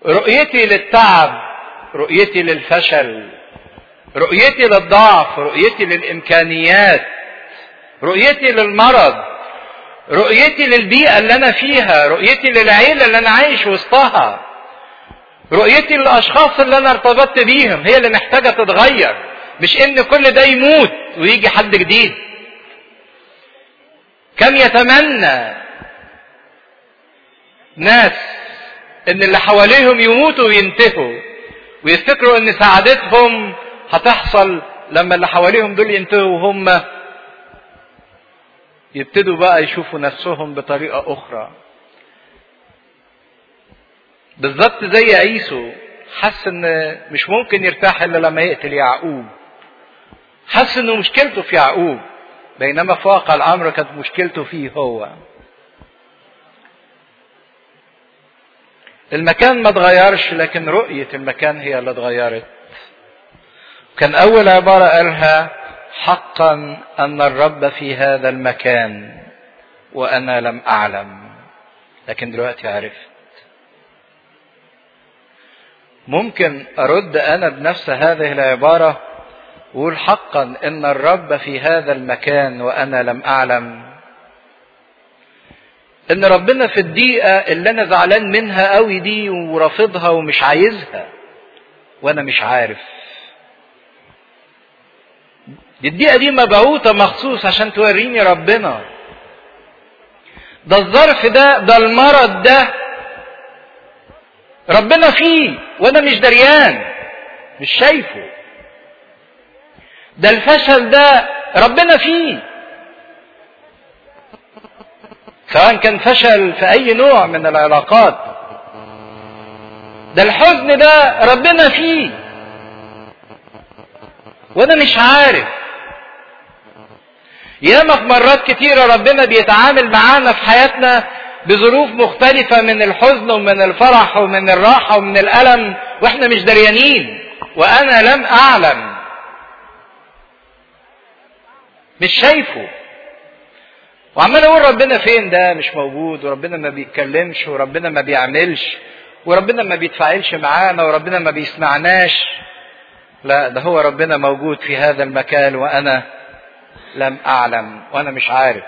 رؤيتي للتعب، رؤيتي للفشل، رؤيتي للضعف، رؤيتي للامكانيات، رؤيتي للمرض، رؤيتي للبيئة اللي انا فيها، رؤيتي للعيلة اللي انا عايش وسطها، رؤيتي للاشخاص اللي انا ارتبطت بيهم هي اللي محتاجة تتغير، مش ان كل ده يموت ويجي حد جديد. كم يتمنى ناس ان اللي حواليهم يموتوا وينتهوا ويفتكروا ان سعادتهم هتحصل لما اللي حواليهم دول ينتهوا وهم يبتدوا بقى يشوفوا نفسهم بطريقة اخرى. بالظبط زي عيسو، حس ان مش ممكن يرتاح الا لما يقتل يعقوب، حس انه مشكلته في يعقوب، بينما في واقع الامر كانت مشكلته فيه هو. المكان ما اتغيرش، لكن رؤية المكان هي اللي اتغيرت. كان اول عبارة قالها: حقا ان الرب في هذا المكان وانا لم اعلم، لكن دلوقتي عرفت. ممكن ارد انا بنفس هذه العبارة وقول: حقا ان الرب في هذا المكان وانا لم اعلم. ان ربنا في الدقيقة اللي انا زعلان منها قوي دي ورافضها ومش عايزها وانا مش عارف، دي الدقيقة دي مبعوثة مخصوص عشان توريني ربنا. ده الظرف ده المرض ده ربنا فيه وانا مش دريان، مش شايفه. ده الفشل ده ربنا فيه، سواء كان فشل في اي نوع من العلاقات. ده الحزن ده ربنا فيه وانا مش عارف. ياما في مرات كتيرة ربنا بيتعامل معانا في حياتنا بظروف مختلفة من الحزن ومن الفرح ومن الراحة ومن الألم واحنا مش دريانين وانا لم اعلم، مش شايفه. وعمال اقول ربنا فين؟ ده مش موجود، وربنا ما بيتكلمش، وربنا ما بيعملش، وربنا ما بيتفاعلش معانا، وربنا ما بيسمعناش. لا، ده هو ربنا موجود في هذا المكان وانا لم اعلم وانا مش عارف.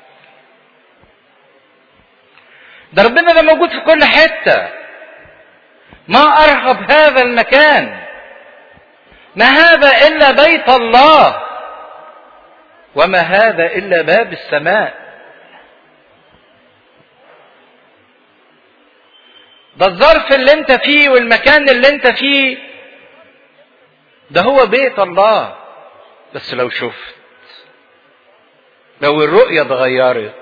ده ربنا ده موجود في كل حتة. ما ارهب هذا المكان، ما هذا الا بيت الله، وما هذا الا باب السماء. ده الظرف اللي انت فيه والمكان اللي انت فيه ده هو بيت الله. بس لو شفت، لو الرؤية اتغيرت.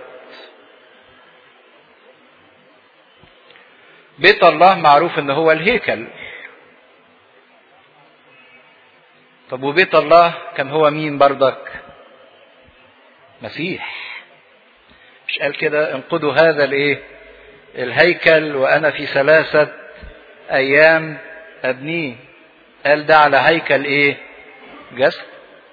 بيت الله معروف ان هو الهيكل. طب وبيت الله كان هو مين برضك؟ مسيح. مش قال كده: انقضوا هذا الهيكل وانا في 3 أيام ابنيه؟ قال ده على هيكل جسد.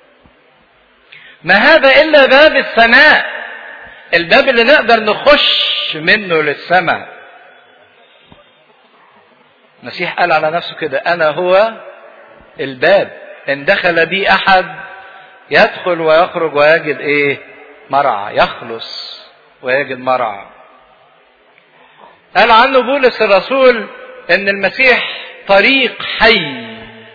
ما هذا الا باب السماء، الباب اللي نقدر نخش منه للسماء. المسيح قال على نفسه كده: انا هو الباب، ان دخل بي احد يدخل ويخرج ويجد مرعى، يخلص ويجد مرعى. قال عنه بولس الرسول ان المسيح طريق حي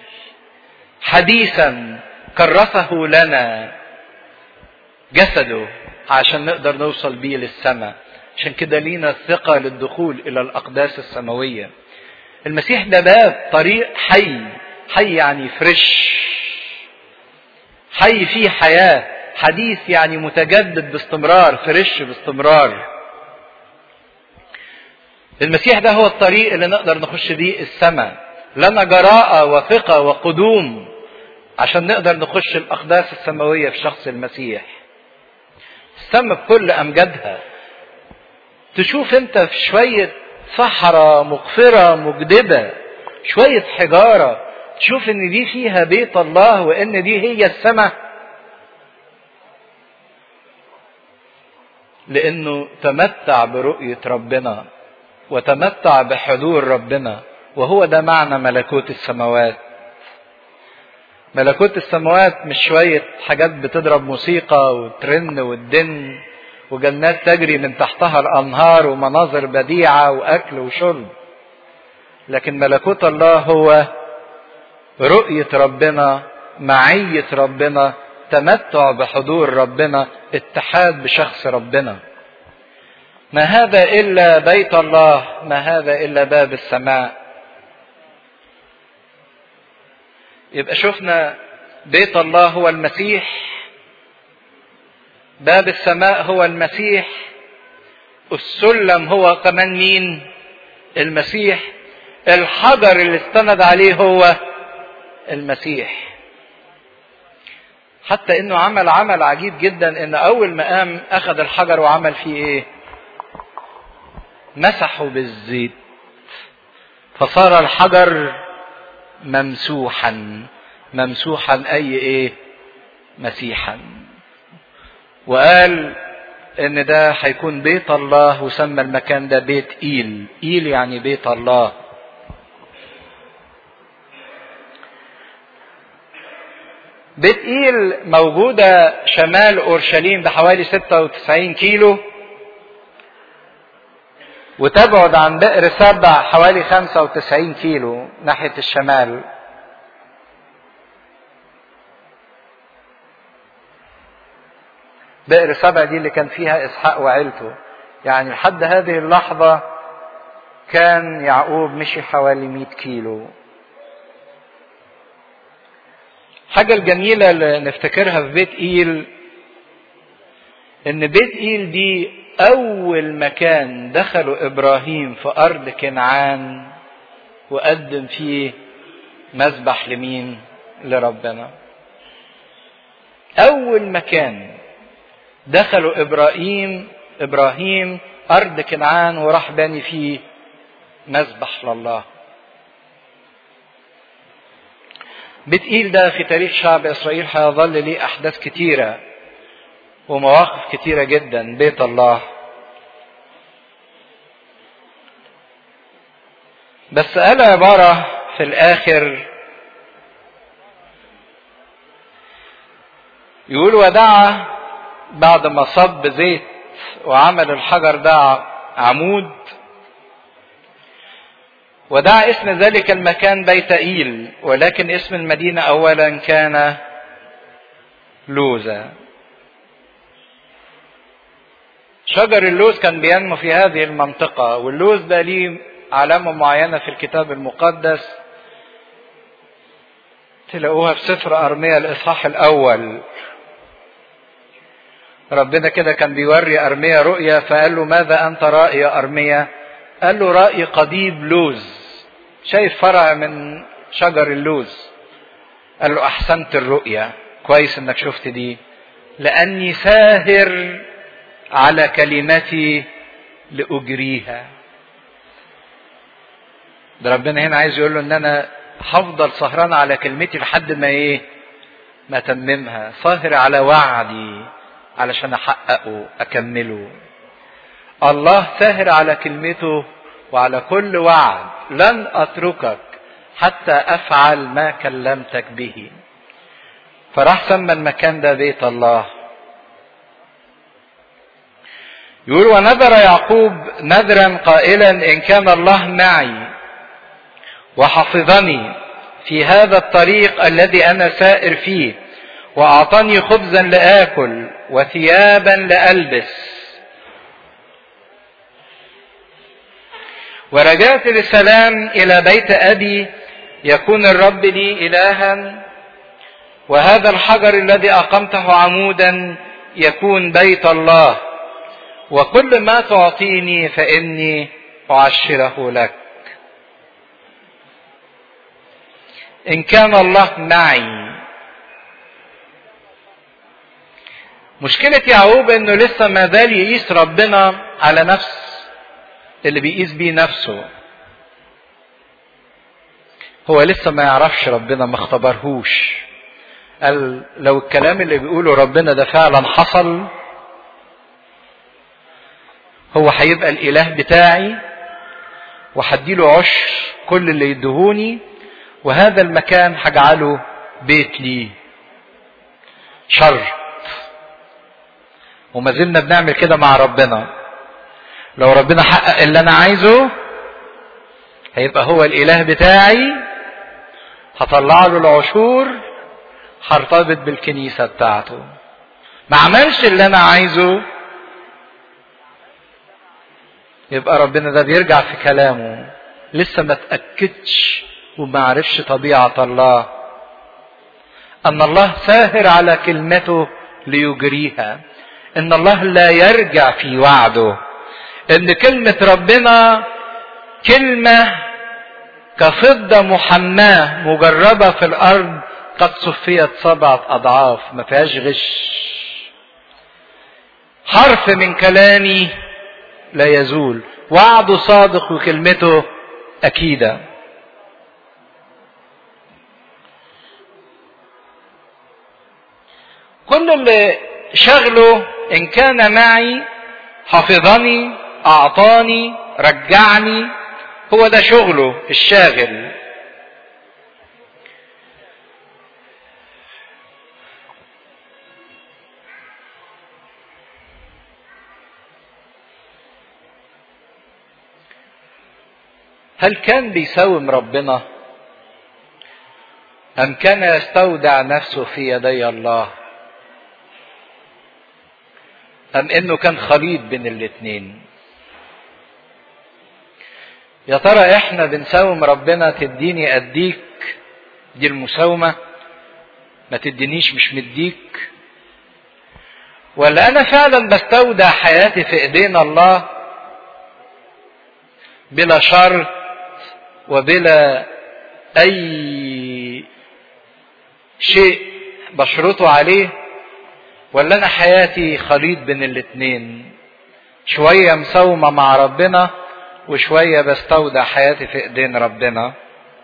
حديثا كرسه لنا جسده عشان نقدر نوصل بيه للسماء. عشان كده لينا الثقة للدخول الى الاقداس السماوية. المسيح ده باب، طريق حي. حي يعني فريش، حي فيه حياة، حديث يعني متجدد باستمرار، فريش باستمرار. المسيح ده هو الطريق اللي نقدر نخش بيه السماء. لنا جراءة وثقة وقدوم عشان نقدر نخش الأقداس السماوية في شخص المسيح. السماء بكل أمجادها. تشوف انت في شوية صحراء مقفرة مجدبة، شوية حجارة، تشوف ان دي فيها بيت الله وان دي هي السماء، لانه تمتع برؤية ربنا وتمتع بحضور ربنا وهو ده معنى ملكوت السماوات. ملكوت السماوات مش شوية حاجات بتضرب موسيقى وترن وتدن وجنات تجري من تحتها الأنهار ومناظر بديعة وأكل وشرب، لكن ملكوت الله هو رؤية ربنا، معية ربنا، تمتع بحضور ربنا، اتحاد بشخص ربنا. ما هذا إلا بيت الله، ما هذا إلا باب السماء. يبقى شفنا بيت الله هو المسيح، باب السماء هو المسيح، السلم هو كمان مين؟ المسيح، الحجر اللي استند عليه هو المسيح. حتى انه عمل عجيب جدا، ان اول ما قام اخذ الحجر وعمل فيه ايه؟ مسحه بالزيت فصار الحجر ممسوحا. ممسوحا اي ايه؟ مسيحا. وقال ان ده هيكون بيت الله، وسمى المكان ده بيت إيل. إيل يعني بيت الله. بيت إيل موجودة شمال أورشليم بحوالي 96 كيلو، وتبعد عن بئر سبع حوالي 95 كيلو ناحية الشمال. بئر سبع دي اللي كان فيها إسحاق وعيلته، يعني لحد هذه اللحظة كان يعقوب مشي حوالي 100 كيلو. حاجة الجميلة اللي نفتكرها في بيت إيل، إن بيت إيل دي أول مكان دخلوا إبراهيم في أرض كنعان وقدم فيه مذبح لمين؟ لربنا. أول مكان دخلوا إبراهيم أرض كنعان وراح بني فيه مذبح لله. بيت إيل ده في تاريخ شعب إسرائيل هيظل ليه أحداث كتيرة ومواقف كتيرة جدا. بيت الله. بس قال عبارة في الآخر يقول: ودعا، بعد ما صب زيت وعمل الحجر ده عمود، ودعا اسم ذلك المكان بيت إيل، ولكن اسم المدينة أولا كان لوزة. شجر اللوز كان بينمو في هذه المنطقة، واللوز ده ليه علامة معينة في الكتاب المقدس تلاقوها في سفر أرميا الإصحاح الأول. ربنا كده كان بيوري أرميا رؤيا، فقال له: ماذا أنت رائي يا أرميا؟ قال له: رأي قضيب لوز، شايف فرع من شجر اللوز. قال له: أحسنت الرؤيا، كويس إنك شفت دي، لأني ساهر على كلمتي لأجريها. ده ربنا هنا عايز يقول له إن أنا هفضل سهران على كلمتي لحد ما ما تممها، ساهر على وعدي علشان أحققه أكمله. الله ساهر على كلمته وعلى كل وعد: لن أتركك حتى أفعل ما كلمتك به. فراح سمى المكان ده بيت الله. يقول: ونذر يعقوب نذرا قائلا: إن كان الله معي وحفظني في هذا الطريق الذي أنا سائر فيه، وأعطاني خبزا لآكل وثيابا لألبس، ورجعت بسلام إلى بيت أبي، يكون الرب لي إلها، وهذا الحجر الذي أقمته عمودا يكون بيت الله، وكل ما تعطيني فإني أعشره لك. إن كان الله معي. مشكلة يعقوب إنه لسه ما زال يقيس ربنا على نفس اللي بيقيس بيه نفسه. هو لسه ما يعرفش ربنا، ما اختبرهوش. قال: لو الكلام اللي بيقوله ربنا ده فعلا حصل، هو هيبقى الإله بتاعي، وهديله عشر كل اللي يدهوني، وهذا المكان هجعله بيت لي. شرط، وما زلنا بنعمل كده مع ربنا. لو ربنا حقق اللي انا عايزه هيبقى هو الاله بتاعي، هطلع له العشور، هرتبط بالكنيسة بتاعته. ما عملش اللي انا عايزه يبقى ربنا ده بيرجع في كلامه، لسه ما تأكدش وما عرفش طبيعة الله، ان الله ساهر على كلمته ليجريها، ان الله لا يرجع في وعده، ان كلمة ربنا كلمة كفضة محماة مجربة في الارض قد صفيت 7 أضعاف، ما فيهاش غش. حرف من كلامي لا يزول، وعده صادق وكلمته أكيدة. كل اللي شغله إن كان معي حفظني، أعطاني، رجعني، هو ده شغله الشاغل. هل كان بيساوم ربنا أم كان يستودع نفسه في يدي الله، أم إنه كان خليط بين الاتنين؟ يا ترى إحنا بنساوم ربنا تديني أديك، دي المساومة، ما تدينيش مش مديك، ولا أنا فعلا بستودع حياتي في إيدينا الله بلا شرط وبلا أي شيء بشرطه عليه، ولا أنا حياتي خليط بين الاتنين، شوية مساومة مع ربنا وشوية بستودع حياتي في ايدين ربنا؟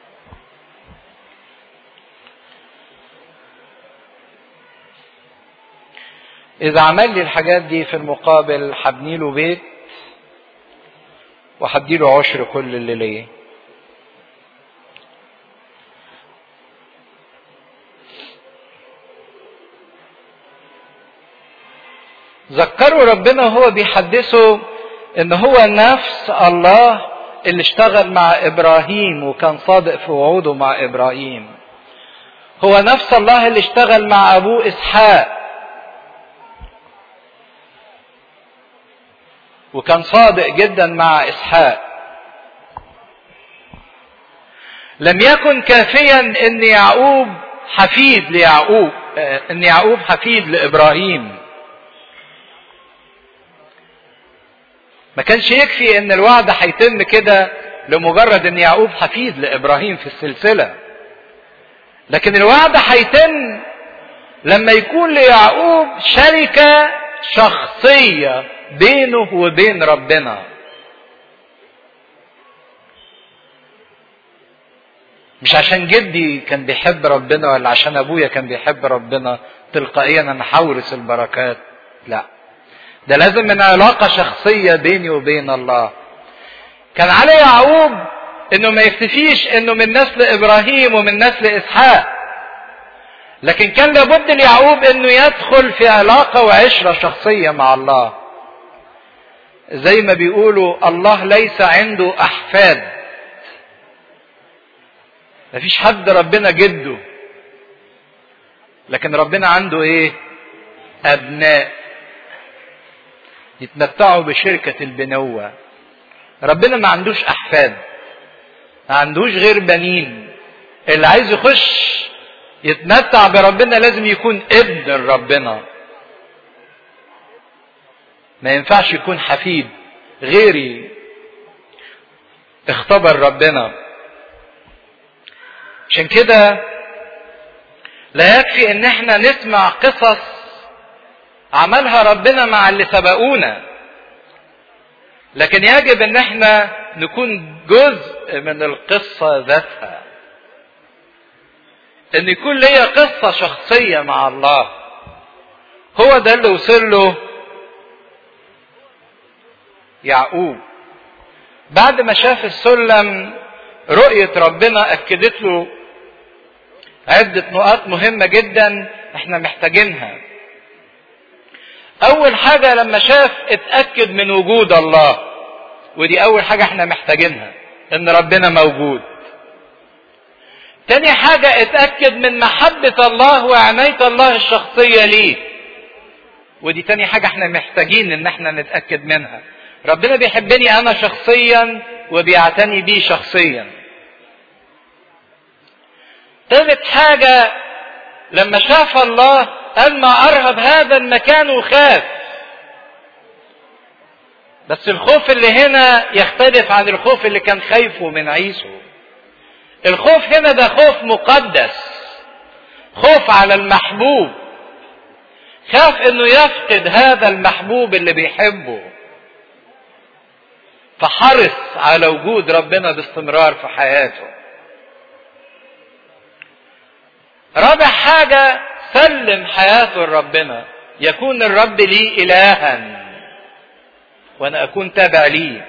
إذا عمل لي الحاجات دي في المقابل هبنيله بيت وهديله عشر كل اللي ليه. ذكروا ربنا وهو بيحدثه ان هو نفس الله اللي اشتغل مع ابراهيم وكان صادق في وعوده مع ابراهيم، هو نفس الله اللي اشتغل مع ابوه اسحاق وكان صادق جدا مع اسحاق. لم يكن كافيا ان يعقوب حفيد ليعقوب، ان يعقوب حفيد لابراهيم، ما كانش يكفي ان الوعد هيتم كده لمجرد ان يعقوب حفيد لابراهيم في السلسلة، لكن الوعد هيتم لما يكون ليعقوب شركة شخصية بينه وبين ربنا. مش عشان جدي كان بيحب ربنا ولا عشان ابويا كان بيحب ربنا تلقائيا انا هورث البركات، لا، ده لازم من علاقة شخصية بيني وبين الله. كان على يعقوب انه ما يكتفيش انه من نسل ابراهيم ومن نسل اسحاق، لكن كان لابد ليعقوب انه يدخل في علاقة وعشرة شخصية مع الله. زي ما بيقولوا الله ليس عنده احفاد، مفيش حد ربنا جده، لكن ربنا عنده ايه؟ ابناء يتمتعوا بشركة البنوة. ربنا ما عندوش احفاد، ما عندوش غير بنين. اللي عايز يخش يتمتع بربنا لازم يكون ابن ربنا، ما ينفعش يكون حفيد غيري اختبر ربنا. عشان كده لا يكفي ان احنا نسمع قصص عملها ربنا مع اللي سبقونا، لكن يجب ان احنا نكون جزء من القصة ذاتها، ان يكون ليا قصة شخصية مع الله. هو ده اللي وصل له يعقوب، بعد ما شاف السلم رؤية ربنا أكدت له عدة نقاط مهمة جدا احنا محتاجينها. أول حاجة لما شاف اتأكد من وجود الله، ودي أول حاجة احنا محتاجينها، إن ربنا موجود. تاني حاجة اتأكد من محبة الله وعناية الله الشخصية ليه، ودي تاني حاجة احنا محتاجين ان احنا نتأكد منها. ربنا بيحبني انا شخصيا وبيعتني بي شخصيا. تالت حاجة لما شاف الله قال ما ارهب هذا المكان وخاف. بس الخوف اللي هنا يختلف عن الخوف اللي كان خايفه من عيسو. الخوف هنا ده خوف مقدس، خوف على المحبوب، خاف انه يفقد هذا المحبوب اللي بيحبه، فحرص على وجود ربنا باستمرار في حياته. رابع حاجة سلم حياته لربنا، يكون الرب لي إلها وانا اكون تابع ليه.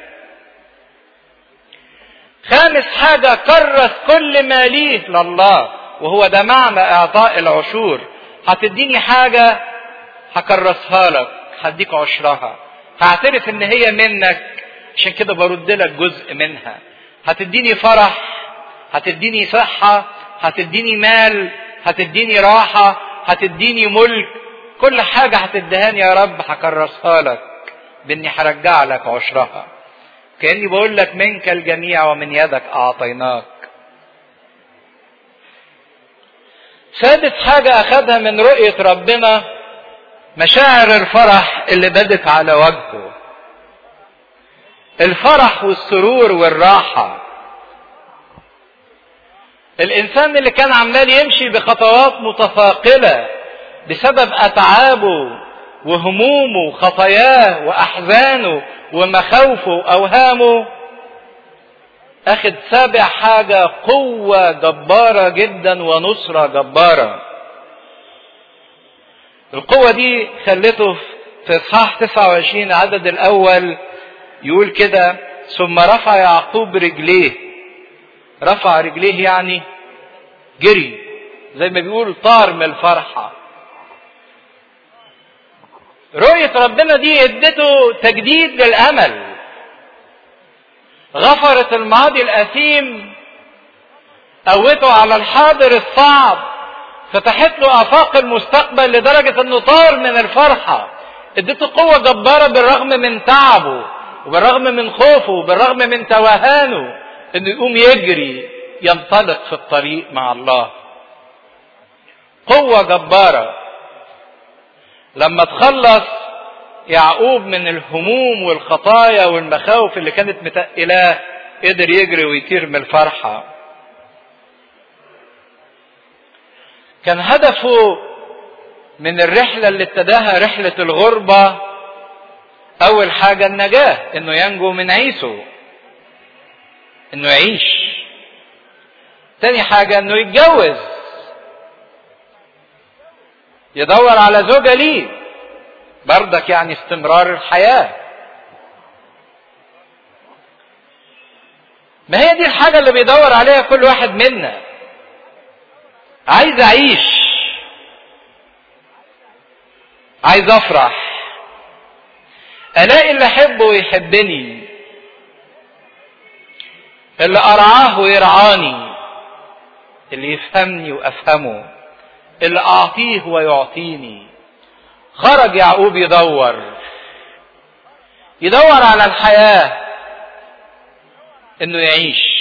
خامس حاجة كرس كل ما ليه لله، وهو ده معنى اعطاء العشور. هتديني حاجة هكرسها لك، هديك عشرها، هعترف ان هي منك عشان كده برد لك جزء منها. هتديني فرح، هتديني صحة، هتديني مال، هتديني راحة، هتديني ملك، كل حاجة هتدهاني يا رب هكرسها لك باني هرجع لك عشرها. كأني بقول لك منك الجميع ومن يدك اعطيناك. سادس حاجة اخذها من رؤية ربنا مشاعر الفرح اللي بدت على وجهه، الفرح والسرور والراحة. الانسان اللي كان عمال يمشي بخطوات متثاقلة بسبب اتعابه وهمومه وخطاياه واحزانه ومخاوفه واوهامه، اخذ سابع حاجة قوة جبارة جدا ونصرة جبارة. القوة دي خلته في اصحاح 29 عدد الاول يقول كده: ثم رفع يعقوب رجليه. رفع رجليه يعني جري، زي ما بيقول طار من الفرحة. رؤية ربنا دي ادته تجديد للامل، غفرت الماضي الاثيم، قوته على الحاضر الصعب، فتحت له افاق المستقبل لدرجة انه طار من الفرحة. ادته قوة جبارة بالرغم من تعبه وبالرغم من خوفه وبالرغم من توهانه، انه يقوم يجري ينطلق في الطريق مع الله. قوة جبارة. لما تخلص يعقوب من الهموم والخطايا والمخاوف اللي كانت متقلاه قدر يجري ويطير من الفرحة. كان هدفه من الرحلة اللي ابتداها رحلة الغربة اول حاجة النجاة، انه ينجو من عيسو، انه يعيش. تاني حاجة انه يتجوز، يدور على زوجة ليه، برضك يعني استمرار الحياة. ما هي دي الحاجة اللي بيدور عليها كل واحد منا. عايز اعيش، عايز افرح، الاقي اللي احبه ويحبني، اللي ارعاه ويرعاني، اللي يفهمني وافهمه، اللي اعطيه ويعطيني. خرج يعقوب يدور على الحياة، انه يعيش.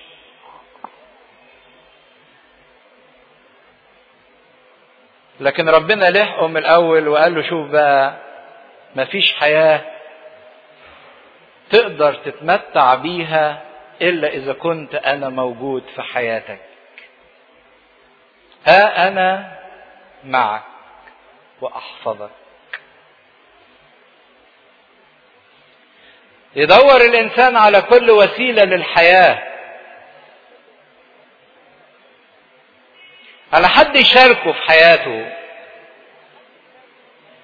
لكن ربنا لحقه من الاول وقال له: شوف بقى، مفيش حياة تقدر تتمتع بيها الا اذا كنت انا موجود في حياتك. ها انا معك واحفظك. يدور الانسان على كل وسيلة للحياة، على حد يشاركه في حياته.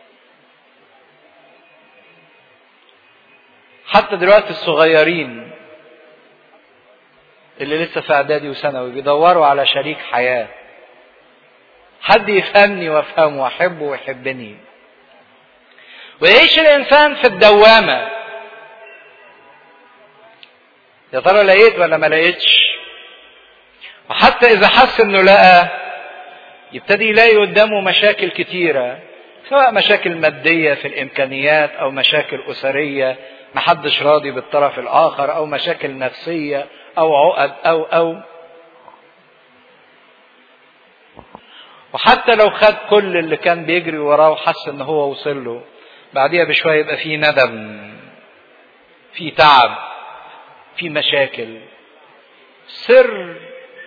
حتى دلوقتي الصغيرين اللي لسه في اعدادي وثانوي بيدوروا على شريك حياة، حد يفهمني وافهمه واحبه ويحبني. ويعيش الانسان في الدوامة، يا ترى لقيت ولا ما لقيتش؟ وحتى اذا حس انه لقى، يبتدي يلاقي قدامه مشاكل كتيرة، سواء مشاكل مادية في الامكانيات او مشاكل اسرية محدش راضي بالطرف الاخر، او مشاكل نفسية او عقد او وحتى لو خد كل اللي كان بيجري وراه وحس ان هو وصل له، بعديها بشوية يبقى فيه ندم، فيه تعب، فيه مشاكل. سر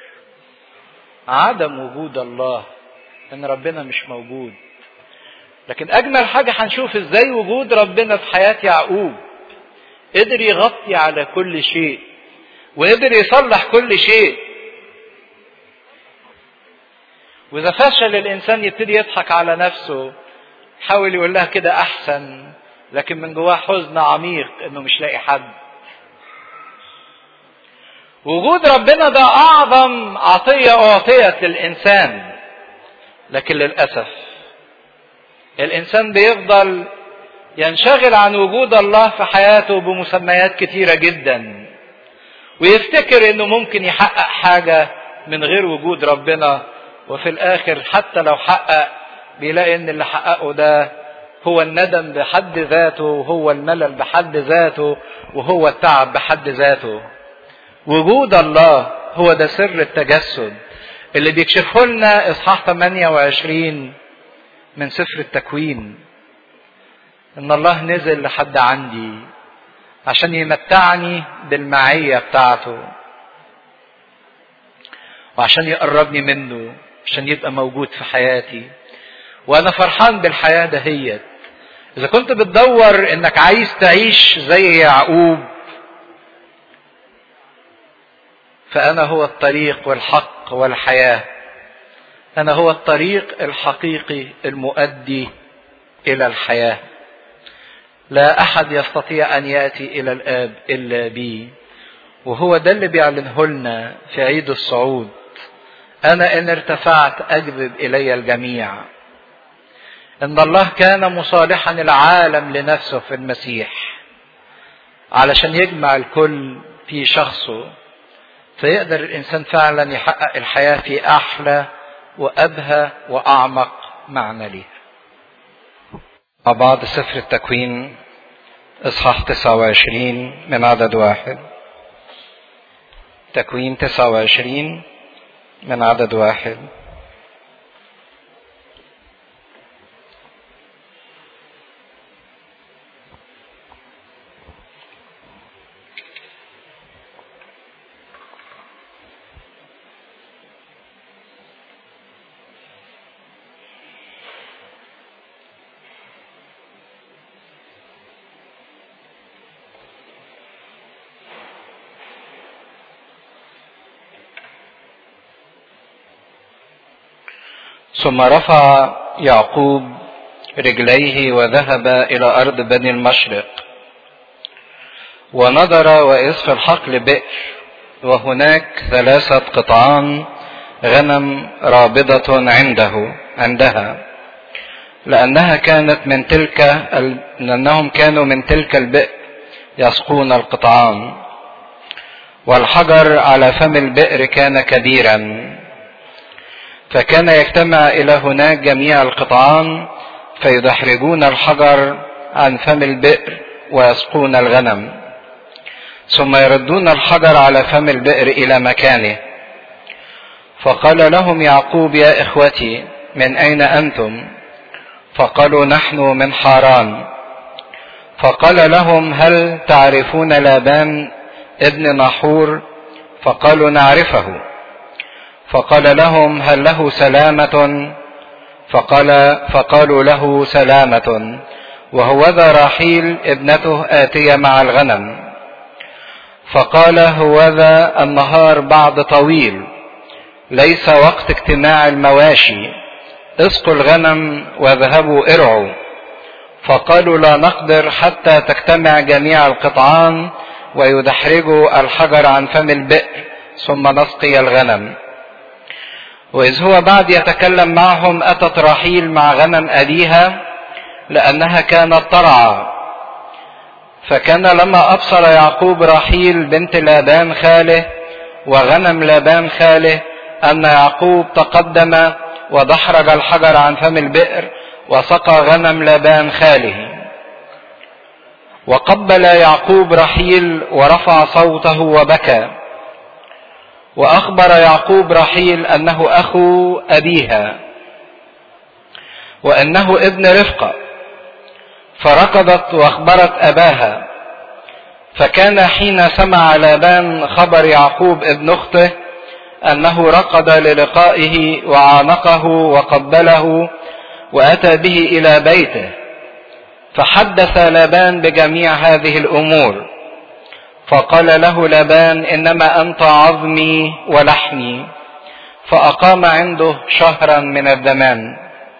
عدم وجود الله ان ربنا مش موجود. لكن اجمل حاجة هنشوف ازاي وجود ربنا في حياة يعقوب قدر يغطي على كل شيء وقدر يصلح كل شيء. واذا فشل الانسان يبتدي يضحك على نفسه، حاول يقول لها كده احسن، لكن من جواه حزن عميق انه مش لاقي حد. وجود ربنا ده اعظم عطية اعطيت للانسان، لكن للاسف الانسان بيفضل ينشغل عن وجود الله في حياته بمسميات كتيرة جدا، ويفتكر انه ممكن يحقق حاجة من غير وجود ربنا، وفي الاخر حتى لو حقق بيلاقي ان اللي حققه ده هو الندم بحد ذاته، وهو الملل بحد ذاته، وهو التعب بحد ذاته. وجود الله هو ده سر التجسد اللي بيكشفه لنا اصحاح 28 من سفر التكوين، ان الله نزل لحد عندي عشان يمتعني بالمعية بتاعته، وعشان يقربني منه، عشان يبقى موجود في حياتي. وانا فرحان بالحياة دهيت. اذا كنت بتدور انك عايز تعيش زي يعقوب، فانا هو الطريق والحق والحياة. انا هو الطريق الحقيقي المؤدي الى الحياة. لا احد يستطيع ان يأتي الى الاب الا بي. وهو ده اللي بيعلنه لنا في عيد الصعود: انا ان ارتفعت اجذب الي الجميع. ان الله كان مصالحا العالم لنفسه في المسيح علشان يجمع الكل في شخصه، فيقدر الانسان فعلا يحقق الحياة في احلى وابهى واعمق معنى ليها. مع بعض سفر التكوين اصحاح 29 من عدد 1. تكوين 29 من عدد 1. ثم رفع يعقوب رجليه وذهب إلى أرض بني المشرق، ونظر وإذ في الحقل بئر، وهناك 3 قطعان غنم رابضة عندها، لأنهم كانوا من تلك البئر يسقون القطعان. والحجر على فم البئر كان كبيرا، فكان يجتمع إلى هناك جميع القطعان فيدحرجون الحجر عن فم البئر ويسقون الغنم، ثم يردون الحجر على فم البئر إلى مكانه. فقال لهم يعقوب: يا إخوتي، من أين أنتم؟ فقالوا: نحن من حاران. فقال لهم: هل تعرفون لابان ابن نحور؟ فقالوا: نعرفه. فقال لهم: هل له سلامة؟ فقالوا: له سلامة، وهوذا راحيل ابنته آتية مع الغنم. فقال: هوذا النهار بعد طويل، ليس وقت اجتماع المواشي، اسقوا الغنم وذهبوا ارعوا. فقالوا: لا نقدر حتى تجتمع جميع القطعان ويدحرجوا الحجر عن فم البئر، ثم نسقي الغنم. وإذ هو بعد يتكلم معهم أتت راحيل مع غنم أبيها لأنها كانت ترعى. فكان لما أبصر يعقوب راحيل بنت لابان خاله وغنم لابان خاله أن يعقوب تقدم ودحرج الحجر عن فم البئر وسقى غنم لابان خاله. وقبل يعقوب راحيل ورفع صوته وبكى. وأخبر يعقوب راحيل أنه أخو أبيها وأنه ابن رفقة، فركضت وأخبرت أباها. فكان حين سمع لابان خبر يعقوب ابن أخته أنه ركض للقائه وعانقه وقبله وأتى به إلى بيته. فحدث لابان بجميع هذه الأمور. فقال له لابان إنما أنت عظمي ولحمي. فأقام عنده شهرا من الزمان.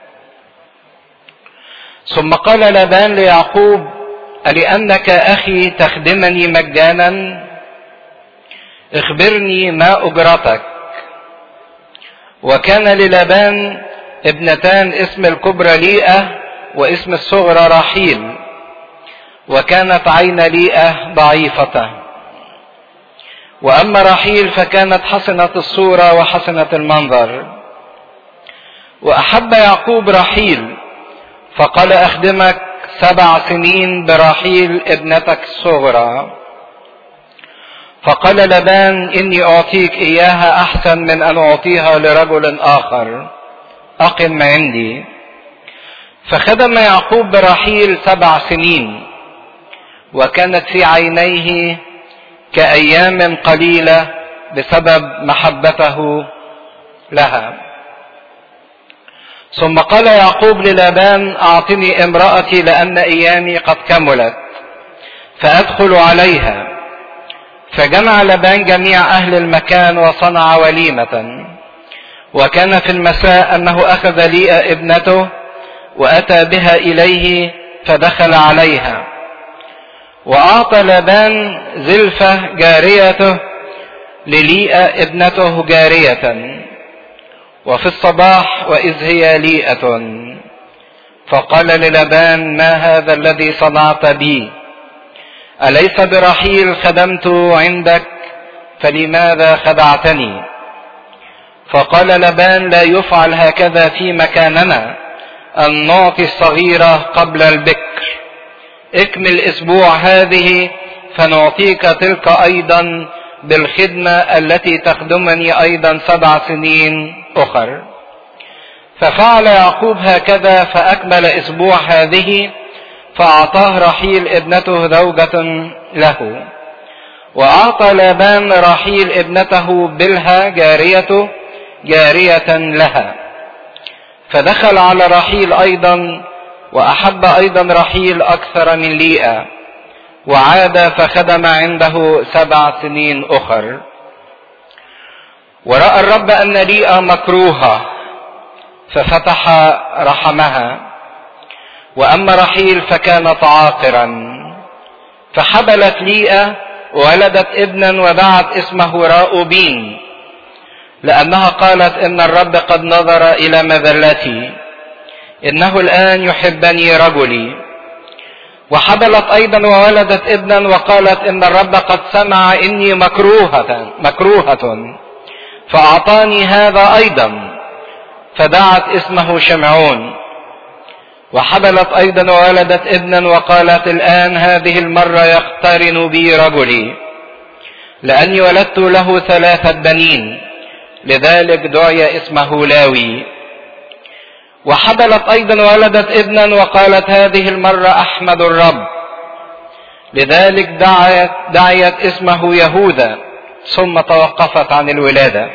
ثم قال لابان ليعقوب ألأنك أخي تخدمني مجانا؟ اخبرني ما أجرتك. وكان للابان ابنتان، اسم الكبرى ليئة واسم الصغرى راحيل، وكانت عين ليئة ضعيفة. وأما راحيل فكانت حسنة الصورة وحسنة المنظر. وأحب يعقوب راحيل فقال أخدمك 7 سنين براحيل ابنتك الصغرى. فقال لابان إني أعطيك إياها أحسن من أن أعطيها لرجل آخر، أقم عندي. فخدم يعقوب براحيل 7 سنين، وكانت في عينيه كأيام قليلة بسبب محبته لها. ثم قال يعقوب للابان أعطني امرأتي لأن أيامي قد كملت فأدخل عليها. فجمع لابان جميع أهل المكان وصنع وليمة. وكان في المساء أنه أخذ ليئة ابنته وأتى بها إليه فدخل عليها. وأعطى لابان زلفة جاريته لليئة ابنته جارية. وفي الصباح وإذ هي ليئة. فقال للابان ما هذا الذي صنعت بي؟ أليس براحيل خدمت عندك؟ فلماذا خدعتني؟ فقال لابان لا يفعل هكذا في مكاننا، أن نعطي الصغيرة قبل البكر. اكمل اسبوع هذه فنعطيك تلك ايضا بالخدمة التي تخدمني ايضا 7 سنين اخر. ففعل يعقوب هكذا فاكمل اسبوع هذه، فاعطاه راحيل ابنته زوجة له. واعطى لابان راحيل ابنته بلها جارية لها. فدخل على راحيل ايضا وأحب أيضا راحيل أكثر من ليئة، وعاد فخدم عنده 7 سنين أخر. ورأى الرب أن ليئة مكروهة ففتح رحمها. وأما راحيل فكانت عاقرا. فحبلت ليئة وولدت ابنا ودعت اسمه راؤوبين، لأنها قالت إن الرب قد نظر إلى مذلتي، إنه الآن يحبني رجلي. وحبلت أيضا وولدت ابنا وقالت إن الرب قد سمع إني مكروهة فأعطاني هذا أيضا، فدعت اسمه شمعون. وحبلت أيضا وولدت ابنا وقالت الآن هذه المرة يقترن بي رجلي، لأني ولدت له 3 بنين، لذلك دعي اسمه لاوي. وحبلت أيضا وولدت ابنا وقالت هذه المرة أحمد الرب، لذلك دعيت اسمه يهوذا، ثم توقفت عن الولادة.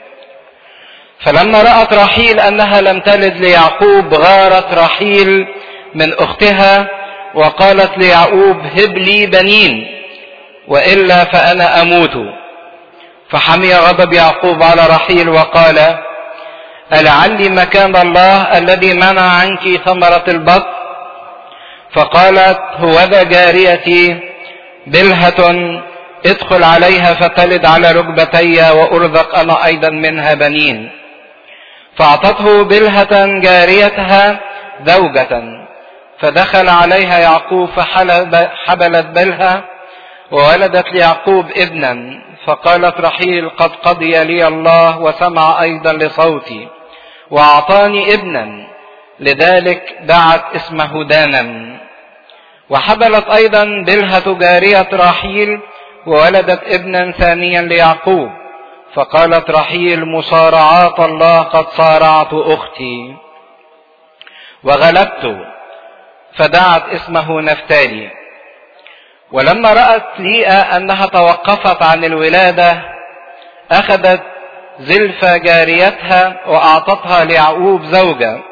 فلما رأت راحيل أنها لم تلد ليعقوب غارت راحيل من أختها وقالت ليعقوب هب لي بنين وإلا فأنا أموت. فحمي غضب يعقوب على راحيل وقال ألعلي مكان الله الذي منع عنك ثمرة البطن؟ فقالت هوذا جاريتي بلهة ادخل عليها فتلد على ركبتي وأرزق أنا أيضا منها بنين. فأعطته بلهة جاريتها زوجة، فدخل عليها يعقوب فحبلت بلهة وولدت ليعقوب ابنا. فقالت رحيل قد قضي لي الله وسمع أيضا لصوتي وأعطاني ابنا، لذلك دعت اسمه دانا. وحبلت أيضا بلهة جارية رحيل وولدت ابنا ثانيا ليعقوب. فقالت رحيل مصارعات الله قد صارعت أختي وغلبت، فدعت اسمه نفتالي. ولما رأت ليئة أنها توقفت عن الولادة أخذت زلفة جاريتها وأعطتها ليعقوب زوجة،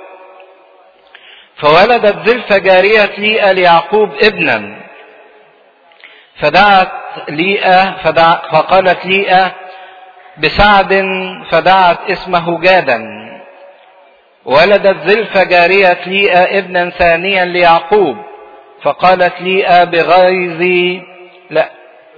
فولدت زلفة جارية ليئة ليعقوب ابنا. فدعت ليئة فقالت ليئة بسعد، فدعت اسمه جادا. ولدت زلفة جارية ليئة ابنا ثانيا ليعقوب، فقالت ليئة بغيظي لا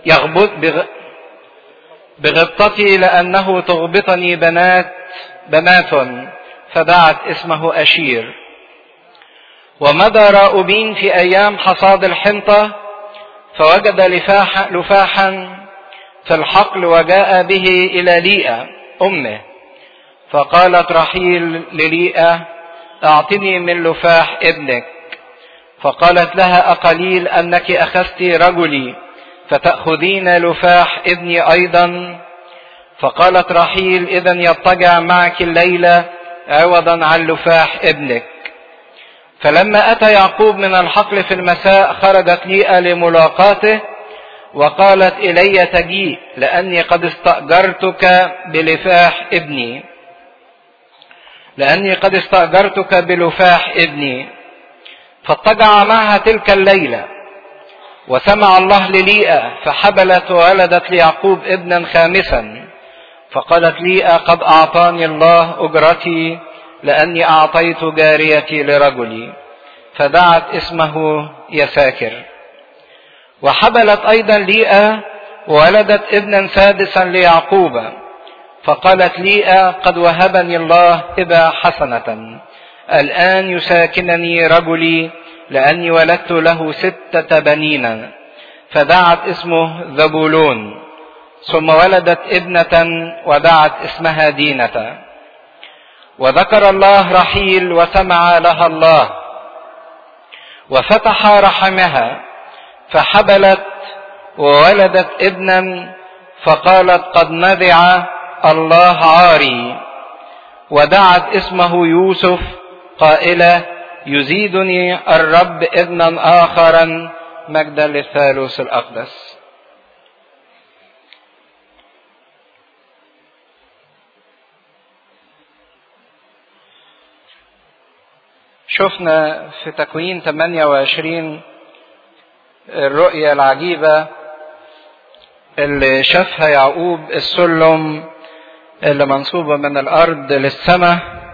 بغبطتي لأنه تغبطني بنات، فدعت اسمه أشير. ومضى راؤوبين في أيام حصاد الحنطة فوجد لفاحا في الحقل وجاء به إلى ليئة أمه. فقالت رحيل لليئة أعطني من لفاح ابنك. فقالت لها أقليل أنك أخذت رجلي فتأخذين لفاح ابني أيضا؟ فقالت رحيل إذن يضطجع معك الليلة عوضا عن لفاح ابنك. فلما أتى يعقوب من الحقل في المساء خرجت ليئة لملاقاته وقالت إلي تجيء لأني قد استأجرتك بلفاح ابني. فاضطجع معها تلك الليلة. وسمع الله لليئة فحبلت وولدت ليعقوب ابنا خامسا. فقالت ليئة قد أعطاني الله أجرتي لأني أعطيت جاريتي لرجلي، فدعت اسمه يساكر. وحبلت أيضا ليئة وولدت ابنا سادسا ليعقوب. فقالت ليئة قد وهبني الله هبة حسنة، الآن يساكنني رجلي لأني ولدت له 6 بنين، فدعت اسمه زبولون. ثم ولدت ابنة ودعت اسمها دينة. وذكر الله رحيل وسمع لها الله وفتح رحمها فحبلت وولدت ابنا. فقالت قد نزع الله عاري، ودعت اسمه يوسف قائلة يزيدني الرب ابنا آخرا مجدا للثالوث الأقدس. شفنا في تكوين 28 الرؤية العجيبة اللي شافها يعقوب، السلم اللي منصوبة من الأرض للسماء،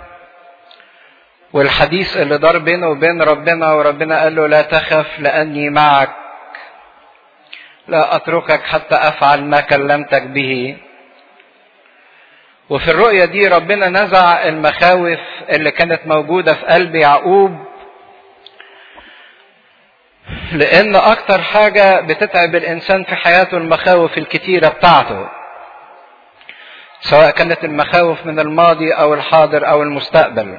والحديث اللي دار بينه وبين ربنا، وربنا قال له لا تخف لأني معك، لا أتركك حتى أفعل ما كلمتك به. وفي الرؤية دي ربنا نزع المخاوف اللي كانت موجودة في قلب يعقوب، لأن أكتر حاجة بتتعب الإنسان في حياته المخاوف الكتيرة بتاعته، سواء كانت المخاوف من الماضي أو الحاضر أو المستقبل.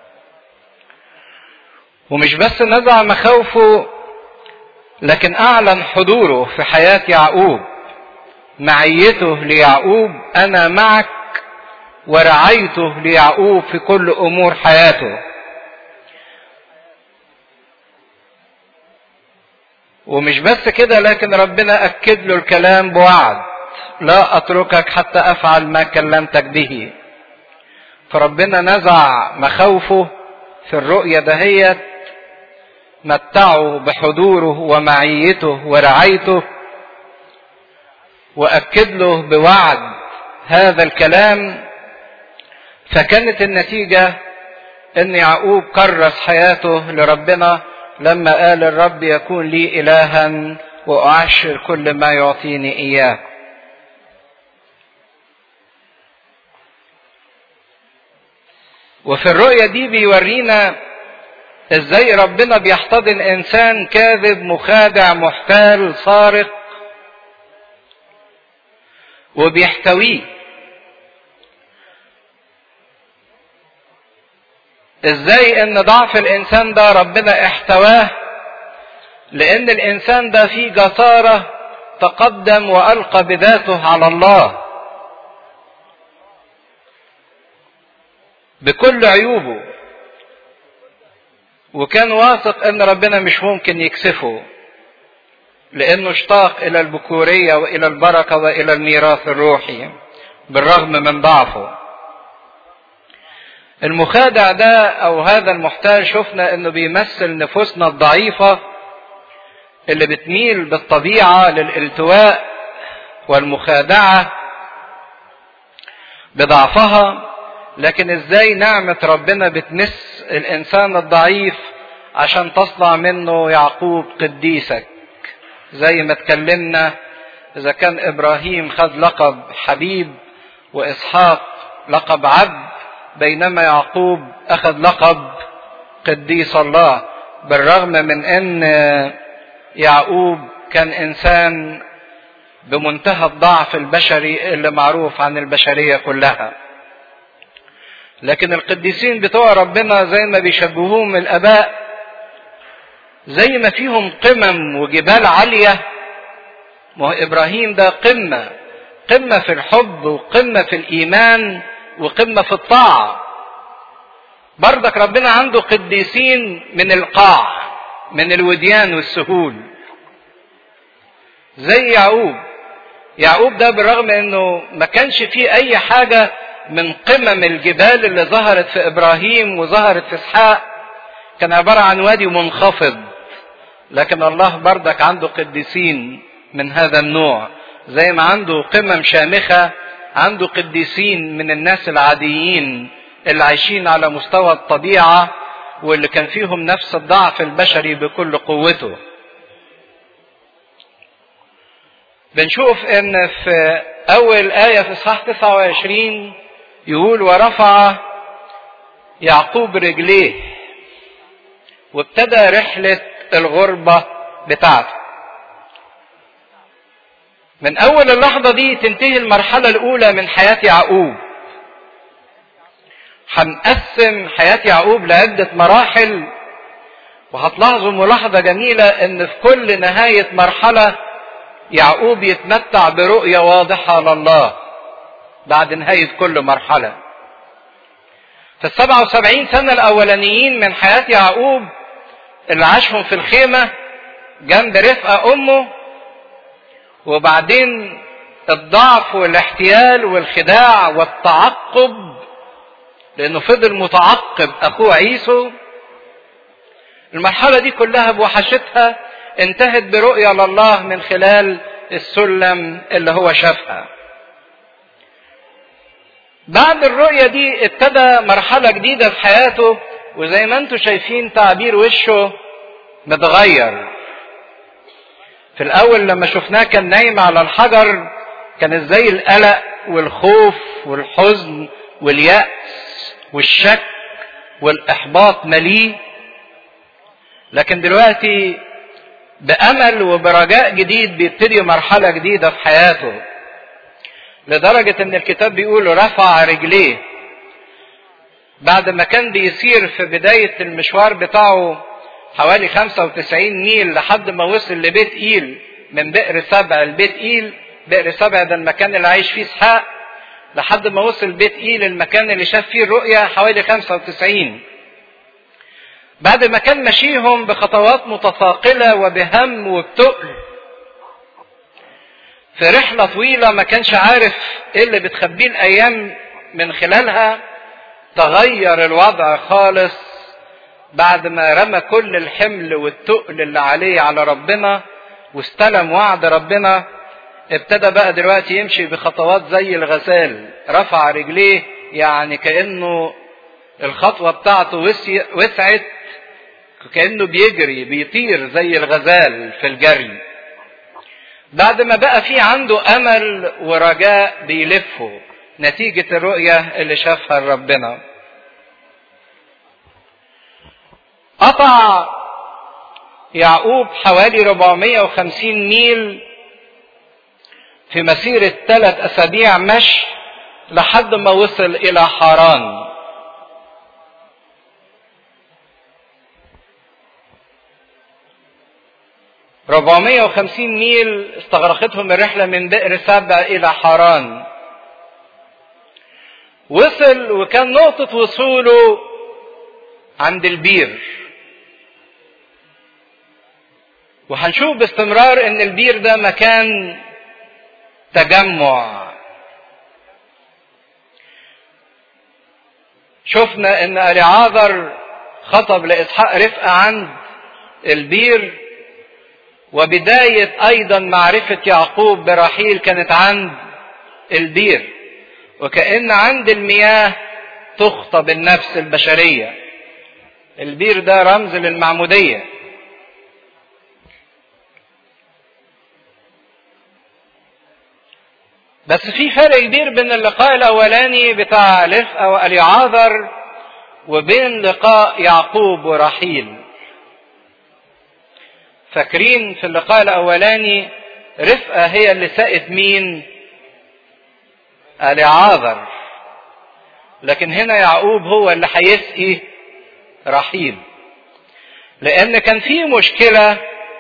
ومش بس نزع مخاوفه، لكن أعلن حضوره في حياة يعقوب، معيته ليعقوب، أنا معك، ورعايته ليعقوب في كل أمور حياته. ومش بس كده، لكن ربنا أكد له الكلام بوعد، لا أتركك حتى أفعل ما كلمتك به. فربنا نزع مخاوفه في الرؤية دهيت، متعه بحضوره ومعيته ورعايته، وأكد له بوعد هذا الكلام. فكانت النتيجة ان يعقوب كرس حياته لربنا لما قال الرب يكون لي إلها وأعشر كل ما يعطيني إياه. وفي الرؤية دي بيورينا ازاي ربنا بيحتضن انسان كاذب مخادع محتال سارق وبيحتويه. ازاي ان ضعف الانسان ده ربنا احتواه، لان الانسان ده فيه جسارة تقدم والقى بذاته على الله بكل عيوبه، وكان واثق ان ربنا مش ممكن يكسفه، لانه اشتاق الى البكورية والى البركة والى الميراث الروحي بالرغم من ضعفه. المخادع ده او هذا المحتال شفنا انه بيمثل نفوسنا الضعيفة اللي بتميل بالطبيعة للالتواء والمخادعة بضعفها. لكن ازاي نعمة ربنا بتمس الانسان الضعيف عشان تصنع منه يعقوب قديسك، زي ما اتكلمنا اذا كان ابراهيم خد لقب حبيب واسحاق لقب عبد، بينما يعقوب اخذ لقب قديس الله، بالرغم من ان يعقوب كان انسان بمنتهى الضعف البشري اللي معروف عن البشرية كلها. لكن القديسين بتوع ربنا زي ما بيشبهوهم الاباء، زي ما فيهم قمم وجبال عالية، ما هو ابراهيم ده قمة في الحب وقمة في الايمان وقمة في الطاعة. برضك ربنا عنده قديسين من القاع، من الوديان والسهول، زي يعقوب ده بالرغم انه ما كانش فيه اي حاجة من قمم الجبال اللي ظهرت في ابراهيم وظهرت في اسحاق، كان عبارة عن وادي منخفض، لكن الله بردك عنده قديسين من هذا النوع. زي ما عنده قمم شامخة، عنده قديسين من الناس العاديين اللي عايشين على مستوى الطبيعة واللي كان فيهم نفس الضعف البشري بكل قوته. بنشوف ان في اول آية في اصحاح 29 يقول ورفع يعقوب رجليه وابتدى رحلة الغربة بتاعته. من اول اللحظة دي تنتهي المرحلة الاولى من حياة يعقوب. هنقسم حياة يعقوب لعدة مراحل، وهتلاحظوا ملاحظة جميلة ان في كل نهاية مرحلة يعقوب يتمتع برؤية واضحة لله بعد نهاية كل مرحلة. في 77 سنة الاولانيين من حياة يعقوب اللي عاشهم في الخيمة جنب رفقة امه، وبعدين الضعف والاحتيال والخداع والتعقب، لانه فضل متعقب اخوه عيسو. المرحلة دي كلها بوحشتها انتهت برؤية لله من خلال السلم اللي هو شافها. بعد الرؤية دي ابتدى مرحلة جديدة في حياته، وزي ما انتم شايفين تعبير وشه متغير. في الاول لما شفناه كان نايم على الحجر، كان ازاي القلق والخوف والحزن واليأس والشك والاحباط مليه. لكن دلوقتي بأمل وبرجاء جديد بيبتدي مرحلة جديدة في حياته، لدرجة ان الكتاب بيقول رفع رجليه. بعد ما كان بيسير في بداية المشوار بتاعه حوالي 95 ميل لحد ما وصل لبيت إيل، من بئر سبع لبيت إيل. بئر سبع ده المكان اللي عايش فيه اسحاق، لحد ما وصل بيت إيل المكان اللي شاف فيه الرؤية حوالي 95. بعد ما كان مشيهم بخطوات متثاقلة وبهم وبتقل في رحلة طويلة ما كانش عارف ايه اللي بتخبيه الايام من خلالها، تغير الوضع خالص بعد ما رمى كل الحمل والتقل اللي عليه على ربنا واستلم وعد ربنا. ابتدى بقى دلوقتي يمشي بخطوات زي الغزال. رفع رجليه يعني كأنه الخطوة بتاعته وسعت، كأنه بيجري بيطير زي الغزال في الجري. بعد ما بقى في عنده امل ورجاء بيلفه نتيجة الرؤية اللي شافها لربنا. قطع يعقوب حوالي 450 ميل في مسيرة 3 أسابيع مشي لحد ما وصل إلى حاران. ، 450 ميل استغرقتهم الرحلة من بئر سبع إلى حاران. وصل وكان نقطة وصوله عند البير، وهنشوف باستمرار ان البير ده مكان تجمع. شفنا ان اليعازر خطب لاسحاق رفقة عند البير، وبداية ايضا معرفة يعقوب برحيل كانت عند البير، وكأن عند المياه تخطب النفس البشرية. البير ده رمز للمعمودية. بس في فرق كبير بين اللقاء الاولاني بتاع رفقة واليعازر وبين لقاء يعقوب ورحيل. فاكرين في اللقاء الاولاني رفقة هي اللي سقت مين؟ اليعازر، لكن هنا يعقوب هو اللي هيسقي رحيل، لان كان في مشكلة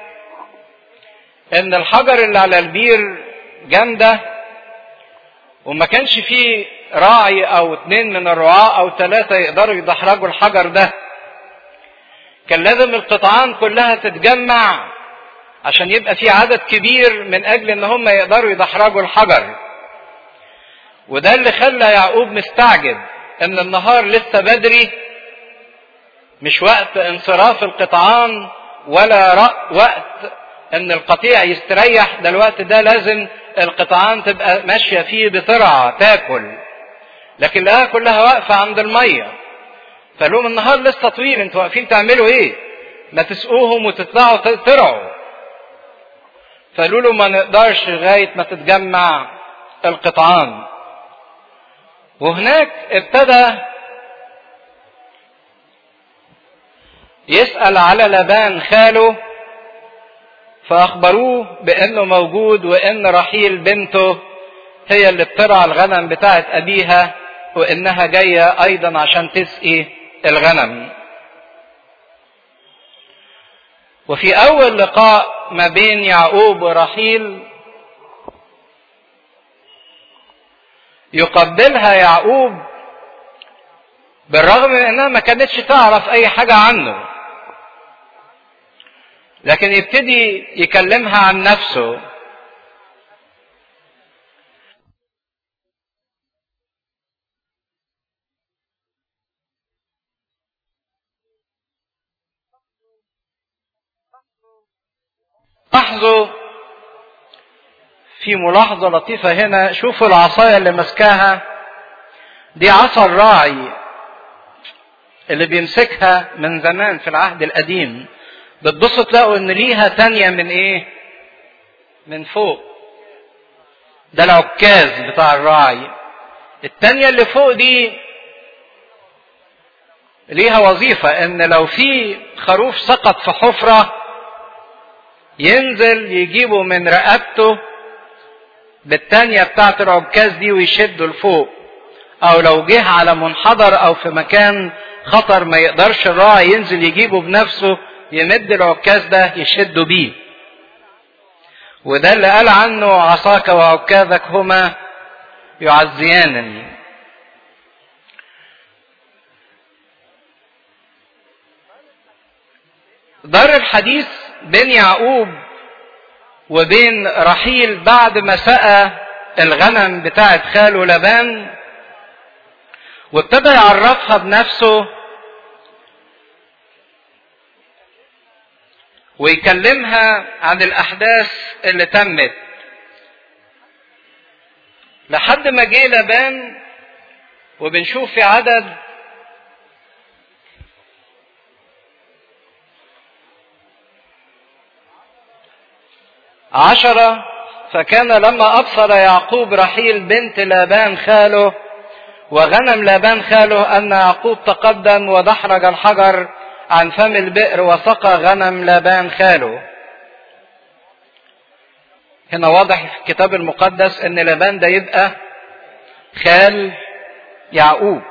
ان الحجر اللي على البير جامدة، وما كانش فيه راعي او 2 من الرعاة او 3 يقدروا يدحرجوا الحجر ده. كان لازم القطعان كلها تتجمع عشان يبقى في عدد كبير من اجل ان هم يقدروا يدحرجوا الحجر. وده اللي خلى يعقوب مستعجب ان النهار لسه بدري، مش وقت انصراف القطعان ولا وقت ان القطيع يستريح. ده الوقت ده لازم القطعان تبقى ماشية فيه بترعى تاكل، لكن لقاها كلها واقفة عند المية. فقالوا النهار لسه طويل، انتوا واقفين تعملوا ايه؟ ما تسقوهم وتطلعوا ترعوا. فقالوا له ما نقدرش لغاية ما تتجمع القطعان. وهناك ابتدى يسأل على لبان خاله، فأخبروه بأنه موجود وأن رحيل بنته هي اللي بترعى الغنم بتاعت أبيها، وإنها جاية أيضا عشان تسقي الغنم. وفي أول لقاء ما بين يعقوب ورحيل يقبلها يعقوب بالرغم من أنها ما كانتش تعرف أي حاجة عنه، لكن يبتدي يكلمها عن نفسه. لاحظوا في ملاحظة لطيفة هنا، شوفوا العصاية اللي مسكاها دي عصا الراعي اللي بيمسكها من زمان في العهد القديم. بتبصوا تلاقوا ان ليها تانية من ايه؟ من فوق. ده العكاز بتاع الراعي. التانية اللي فوق دي ليها وظيفة، ان لو في خروف سقط في حفرة ينزل يجيبه من رقبته بالتانية بتاعت العكاز دي ويشده لفوق، او لو جه على منحدر او في مكان خطر ما يقدرش الراعي ينزل يجيبه بنفسه يمد العكاز ده يشده بيه. وده اللي قال عنه عصاك وعكازك هما يعزيانني. دار الحديث بين يعقوب وبين رحيل بعد ما سقى الغنم بتاعت خاله لبان، وابتدى يعرفها بنفسه ويكلمها عن الأحداث اللي تمت، لحد ما جه لبان. وبنشوف في عدد 10 فكان لما أبصر يعقوب رحيل بنت لابان خاله وغنم لابان خاله أن يعقوب تقدم ودحرج الحجر عن فم البئر وسقى غنم لابان خاله. هنا واضح في الكتاب المقدس ان لابان ده يبقى خال يعقوب.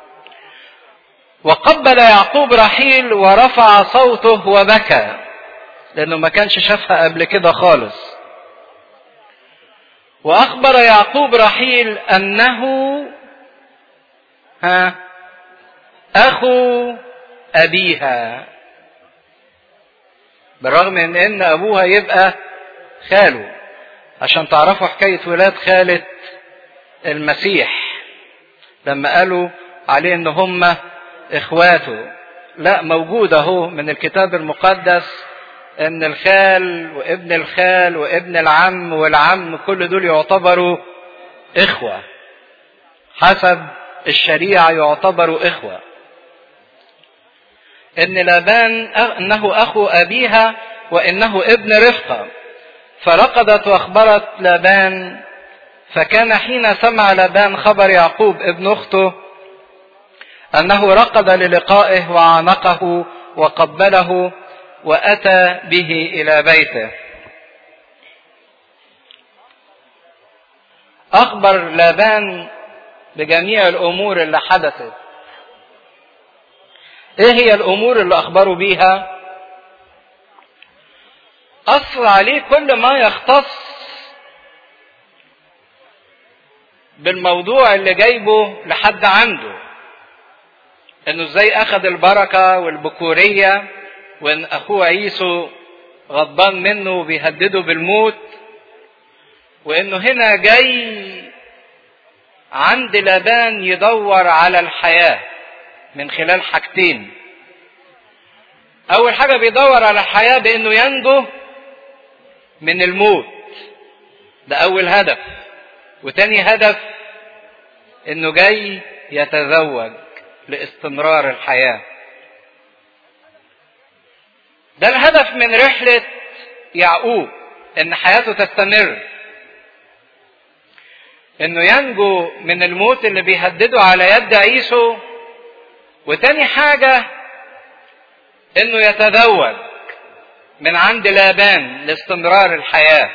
وقبل يعقوب رحيل ورفع صوته وبكى لانه ما كانش شافها قبل كده خالص. واخبر يعقوب رحيل انه اخو ابيها، بالرغم من ان ابوها يبقى خاله، عشان تعرفوا حكاية ولاد خالة المسيح لما قالوا عليه ان هم اخواته. لا، موجود اهو من الكتاب المقدس ان الخال وابن الخال وابن العم والعم كل دول يعتبروا اخوة حسب الشريعة، يعتبروا اخوة. ان لابان انه اخو ابيها وانه ابن رفقة، فرقدت واخبرت لابان. فكان حين سمع لابان خبر يعقوب ابن اخته انه رقد للقائه وعانقه وقبله واتى به الى بيته. اخبر لابان بجميع الامور اللي حدثت. ايه هي الامور اللي اخبروا بيها؟ أصل عليه كل ما يختص بالموضوع اللي جايبه لحد عنده، انه ازاي اخذ البركة والبكورية، وان اخوه عيسو غضبان منه وبيهدده بالموت، وانه هنا جاي عند لابان يدور على الحياة من خلال حاجتين. اول حاجة بيدور على الحياة بانه ينجو من الموت، ده اول هدف. وتاني هدف انه جاي يتزوج لاستمرار الحياة. ده الهدف من رحلة يعقوب، ان حياته تستمر، انه ينجو من الموت اللي بيهدده على يد عيسو. وتاني حاجة انه يتزوج من عند لابان لاستمرار الحياة.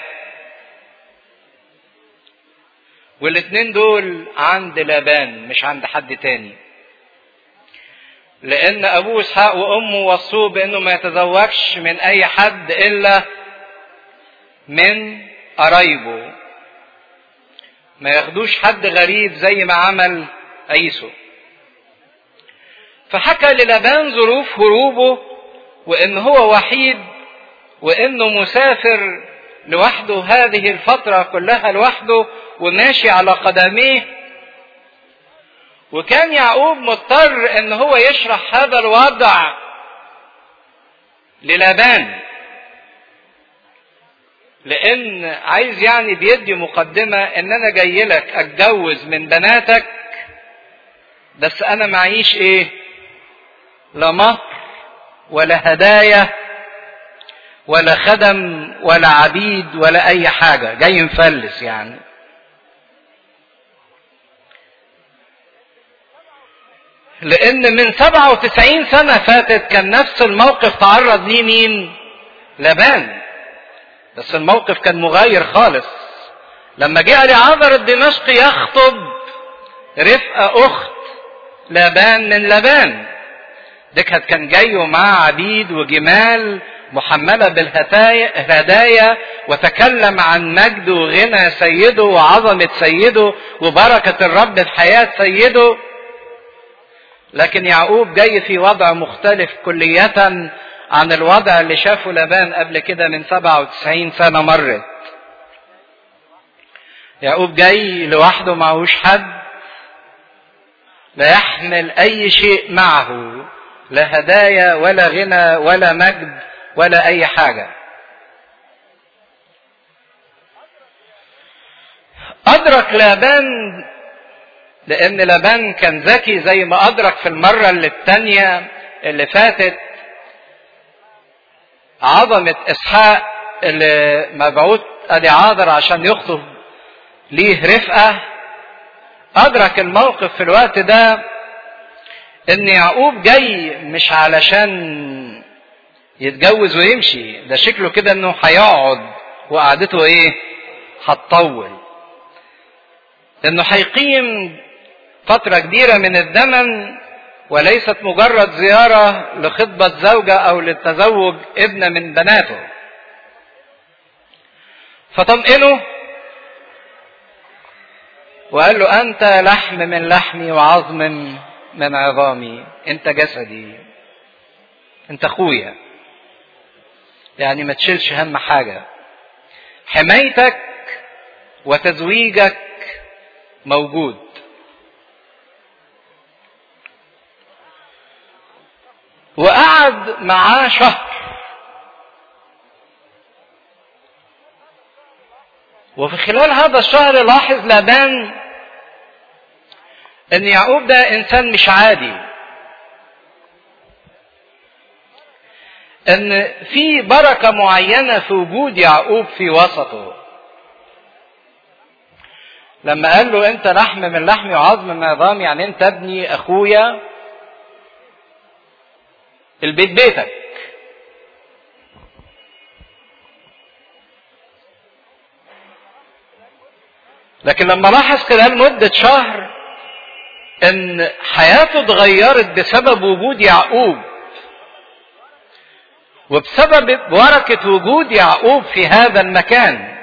والاتنين دول عند لابان مش عند حد تاني، لان ابوه اسحاق وامه وصوه بانه ما يتزوجش من اي حد الا من قرايبه، ما ياخدوش حد غريب زي ما عمل عيسو. فحكى للابان ظروف هروبه، وان هو وحيد، وانه مسافر لوحده هذه الفترة كلها لوحده وماشي على قدميه. وكان يعقوب مضطر ان هو يشرح هذا الوضع للابان، لان عايز يعني بيدي مقدمة ان انا جاي لك اتجوز من بناتك، بس انا معيش ايه؟ لا مهر ولا هدايا ولا خدم ولا عبيد ولا اي حاجة، جاي مفلس يعني. لان من 97 سنة فاتت كان نفس الموقف تعرض ليه مين؟ لابان، بس الموقف كان مغاير خالص. لما جه اليعازر الدمشقي يخطب رفقة اخت لابان من لابان، ده كان جاي ومعاه عبيد وجمال محملة بالهدايا، وتكلم عن مجد وغنى سيده وعظمة سيده وبركة الرب في حياة سيده. لكن يعقوب جاي في وضع مختلف كلية عن الوضع اللي شافه لابان قبل كده من 97 سنة مرت. يعقوب جاي لوحده، معهوش حد، لا يحمل اي شيء معه، لا هدايا ولا غنى ولا مجد ولا اي حاجة. ادرك لابان، لان لابان كان ذكي زي ما ادرك في المرة الثانية اللي فاتت عظمة اسحاق اللي مبعوث ادي عاذر عشان يخطب ليه رفقة، ادرك الموقف في الوقت ده ان يعقوب جاي مش علشان يتجوز ويمشي، ده شكله كده انه هيقعد وقعدته ايه؟ هتطول، انه هيقيم فترة كبيرة من الزمن، وليست مجرد زيارة لخطبة زوجة او للتزوج ابنة من بناته. فطمئنه وقال له انت لحم من لحمي وعظم من عظامي، انت جسدي، انت اخويا، يعني ما تشيلش هم حاجة، حمايتك وتزويجك موجود. وقعد معاه شهر، وفي خلال هذا الشهر لاحظ لابان ان يعقوب ده انسان مش عادي، ان في بركة معينة في وجود يعقوب في وسطه. لما قال له انت لحم من لحمي وعظم من عظامي، يعني انت ابني اخويا، البيت بيتك. لكن لما لاحظ خلال مدة شهر ان حياته اتغيرت بسبب وجود يعقوب، وبسبب بركة وجود يعقوب في هذا المكان،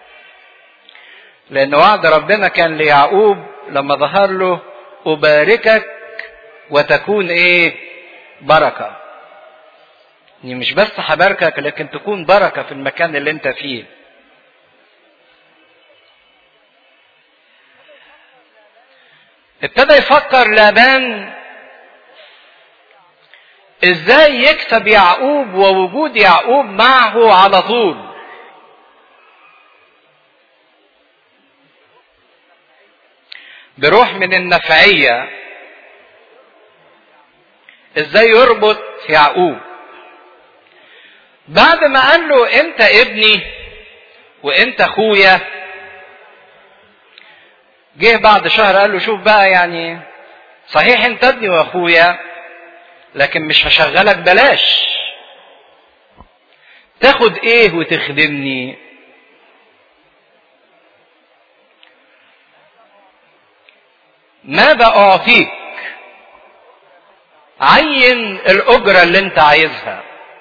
لأن وعد ربنا كان ليعقوب لما ظهر له أباركك وتكون إيه؟ بركة. يعني مش بس هباركك، لكن تكون بركة في المكان اللي أنت فيه. ابتدى يفكر لابان ازاي يكسب يعقوب ووجود يعقوب معه على طول. بروح من النفعية ازاي يربط يعقوب. بعد ما قال له انت ابني وانت اخويا، جه بعد شهر قال له شوف بقى، يعني صحيح انت ابني واخويا، لكن مش هشغلك بلاش. تاخد ايه وتخدمني؟ ماذا اعطيك؟ عين الاجرة اللي انت عايزها.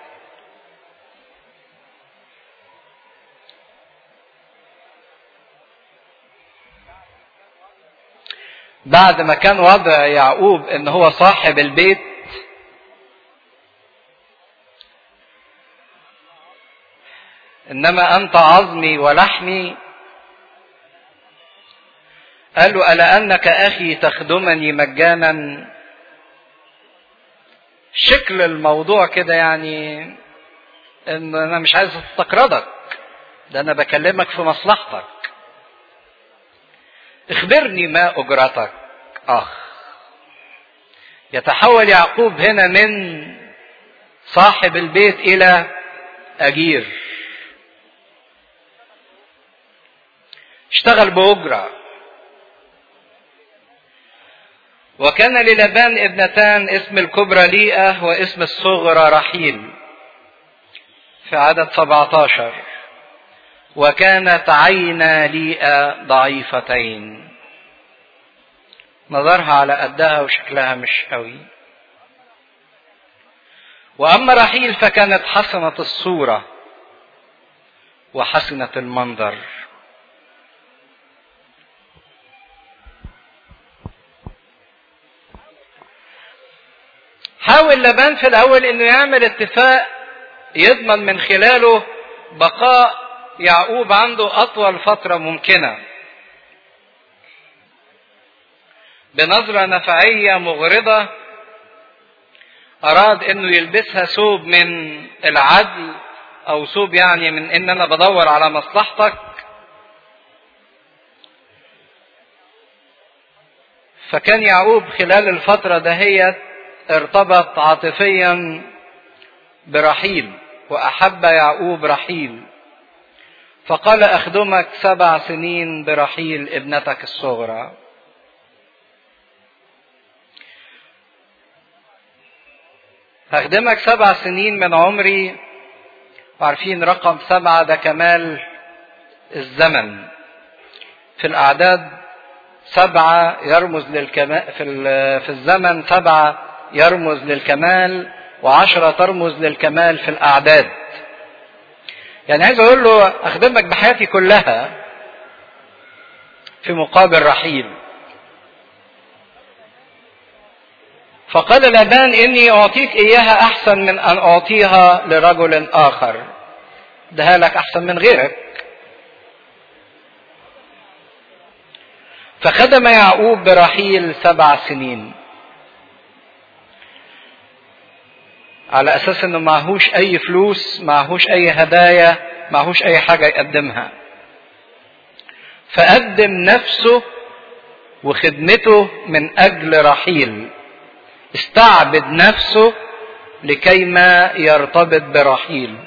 بعد ما كان وضع يعقوب ان هو صاحب البيت، انما انت عظمي ولحمي، قال له الا انك اخي تخدمني مجانا. شكل الموضوع كده يعني ان انا مش عايز استقرضك، ده انا بكلمك في مصلحتك، اخبرني ما اجرتك. يتحول يعقوب هنا من صاحب البيت الى اجير، اشتغل باجره. وكان للابان ابنتان، اسم الكبرى ليئة واسم الصغرى رحيل، في عدد 17. وكانت عينا ليئة ضعيفتين، نظرها على قدها وشكلها مش قوي. واما رحيل فكانت حسنة الصورة وحسنة المنظر. حاول لابان في الاول انه يعمل اتفاق يضمن من خلاله بقاء يعقوب عنده اطول فترة ممكنة، بنظرة نفعية مغرضة اراد انه يلبسها ثوب من العدل، او ثوب يعني من ان انا بدور على مصلحتك. فكان يعقوب خلال الفترة دهيت ارتبط عاطفيا برحيل، واحب يعقوب رحيل، فقال أخدمك 7 سنين برحيل ابنتك الصغرى. هخدمك 7 سنين من عمري. وعارفين رقم 7 ده كمال الزمن. في الأعداد 7 يرمز للكمال، في الزمن 7 يرمز للكمال، و10 ترمز للكمال في الأعداد. يعني عايز أقول له أخدمك بحياتي كلها في مقابل رحيل. فقال لابان إني أعطيك إياها أحسن من أن أعطيها لرجل آخر. ده لك أحسن من غيرك. فخدم يعقوب برحيل 7 سنين على أساس إنه معهوش أي فلوس، معهوش أي هدايا، معهوش أي حاجة يقدمها. فقدم نفسه وخدمته من أجل رحيل. استعبد نفسه لكي ما يرتبط برحيل.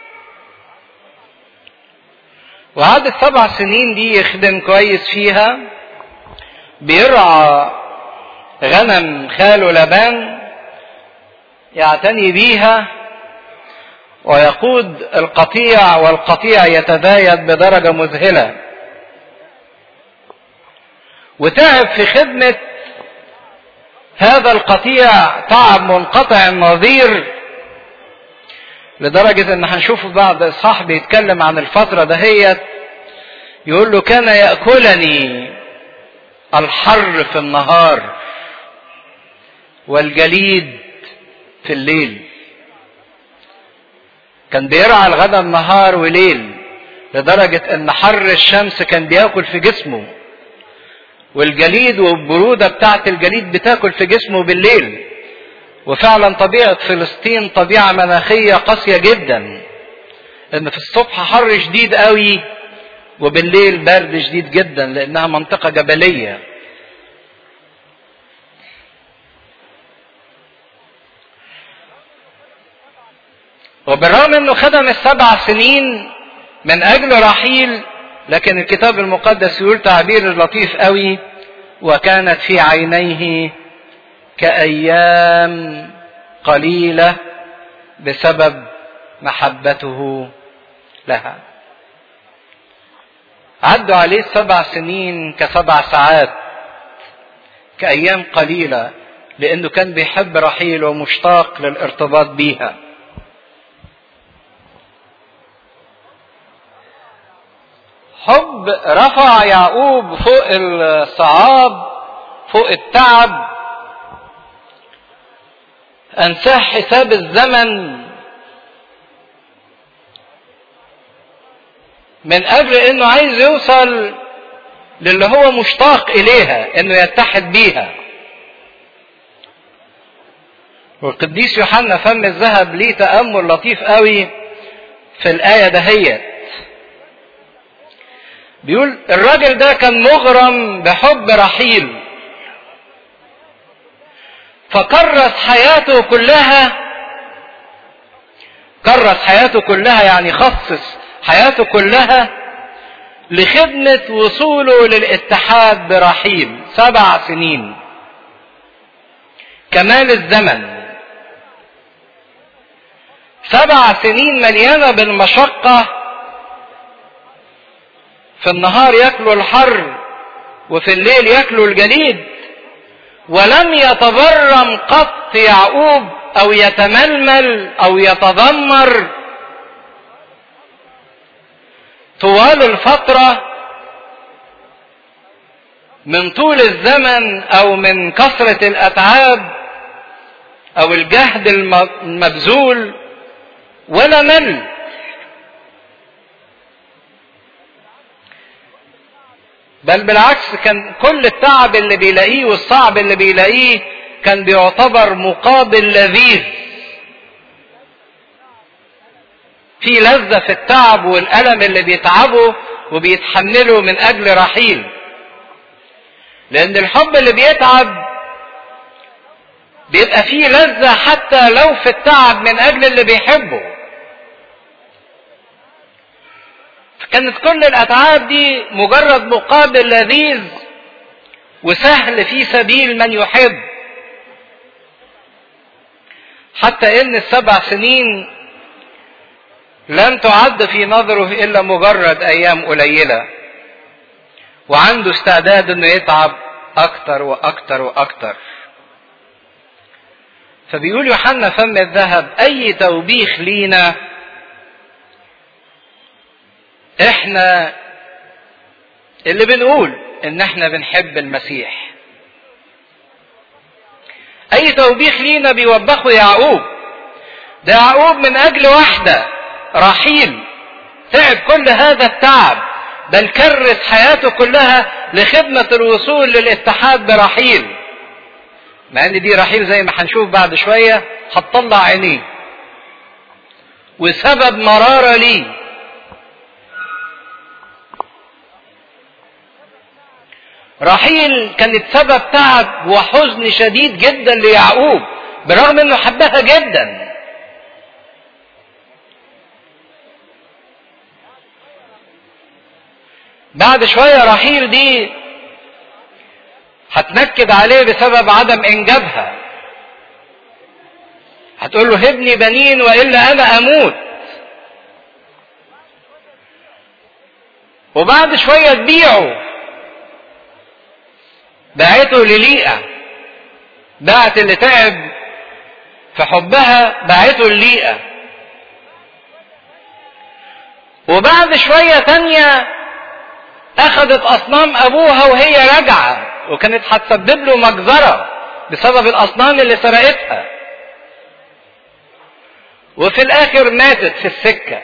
وقعد 7 سنين دي يخدم كويس فيها. بيرعى غنم خاله لابان، يعتني بيها ويقود القطيع، والقطيع يتزايد بدرجة مذهلة. وتعب في خدمة هذا القطيع تعب منقطع النظير، لدرجة ان هنشوف بعض اصحاح بيتكلم عن الفترة دهيت. يقول له كان يأكلني الحر في النهار والجليد في الليل. كان بيرعى الغنم نهار وليل، لدرجة ان حر الشمس كان بياكل في جسمه، والجليد والبرودة بتاعت الجليد بتاكل في جسمه بالليل. وفعلا طبيعة فلسطين طبيعة مناخية قاسية جدا، ان في الصبح حر شديد قوي وبالليل برد شديد جدا، لانها منطقة جبلية. وبالرغم انه خدم 7 سنين من اجل رحيل، لكن الكتاب المقدس يقول تعبير لطيف قوي: وكانت في عينيه كأيام قليلة بسبب محبته لها. عدوا عليه 7 سنين ك7 ساعات، كأيام قليلة، لأنه كان بيحب رحيل ومشتاق للارتباط بيها. حب رفع يعقوب فوق الصعاب، فوق التعب، أنساه حساب الزمن من أجل أنه عايز يوصل للي هو مشتاق إليها، أنه يتحد بيها. والقديس يوحنا فم الذهب ليه تأمل لطيف قوي في الآية دهيت. بيقول الراجل ده كان مغرم بحب رحيل، فكرس حياته كلها، يعني خصص حياته كلها لخدمة وصوله للاتحاد برحيل. 7 سنين كمال الزمن، 7 سنين مليانة بالمشقة. في النهار ياكلوا الحر وفي الليل ياكلوا الجليد، ولم يتبرم قط يعقوب او يتململ او يتذمر طوال الفترة من طول الزمن او من كثرة الاتعاب او الجهد المبذول، ولا مل. بل بالعكس، كان كل التعب اللي بيلاقيه والصعب اللي بيلاقيه كان بيعتبر مقابل لذيذ. في لذة في التعب والألم اللي بيتعبه وبيتحمله من أجل رحيل. لأن الحب اللي بيتعب بيبقى فيه لذة حتى لو في التعب من أجل اللي بيحبه. كانت كل الأتعاب دي مجرد مقابل لذيذ وسهل في سبيل من يحب. حتى إن ال7 سنين لم تعد في نظره إلا مجرد أيام قليلة، وعنده استعداد إنه يتعب أكتر وأكتر وأكتر. فبيقول يوحنا فم الذهب: أي توبيخ لينا إحنا اللي بنقول إن إحنا بنحب المسيح. أي توبيخ لينا بيوبخه يعقوب. ده يعقوب من أجل واحدة رحيل تعب كل هذا التعب، بل كرس حياته كلها لخدمة الوصول للاتحاد برحيل. مع ان دي رحيل زي ما هنشوف بعد شوية هتطلع عينيه وسبب مرارة ليه. رحيل كانت سبب تعب وحزن شديد جدا ليعقوب برغم انه حبها جدا. بعد شوية رحيل دي هتنكد عليه بسبب عدم انجابها، هتقول له هبني بنين والا انا اموت. وبعد شوية تبيعه، باعته لليئة، باعت اللي تعب في حبها باعته لليئة. وبعد شوية تانية اخذت اصنام ابوها وهي راجعة، وكانت هتسبب له مجزرة بسبب الاصنام اللي سرقتها، وفي الاخر ماتت في السكة.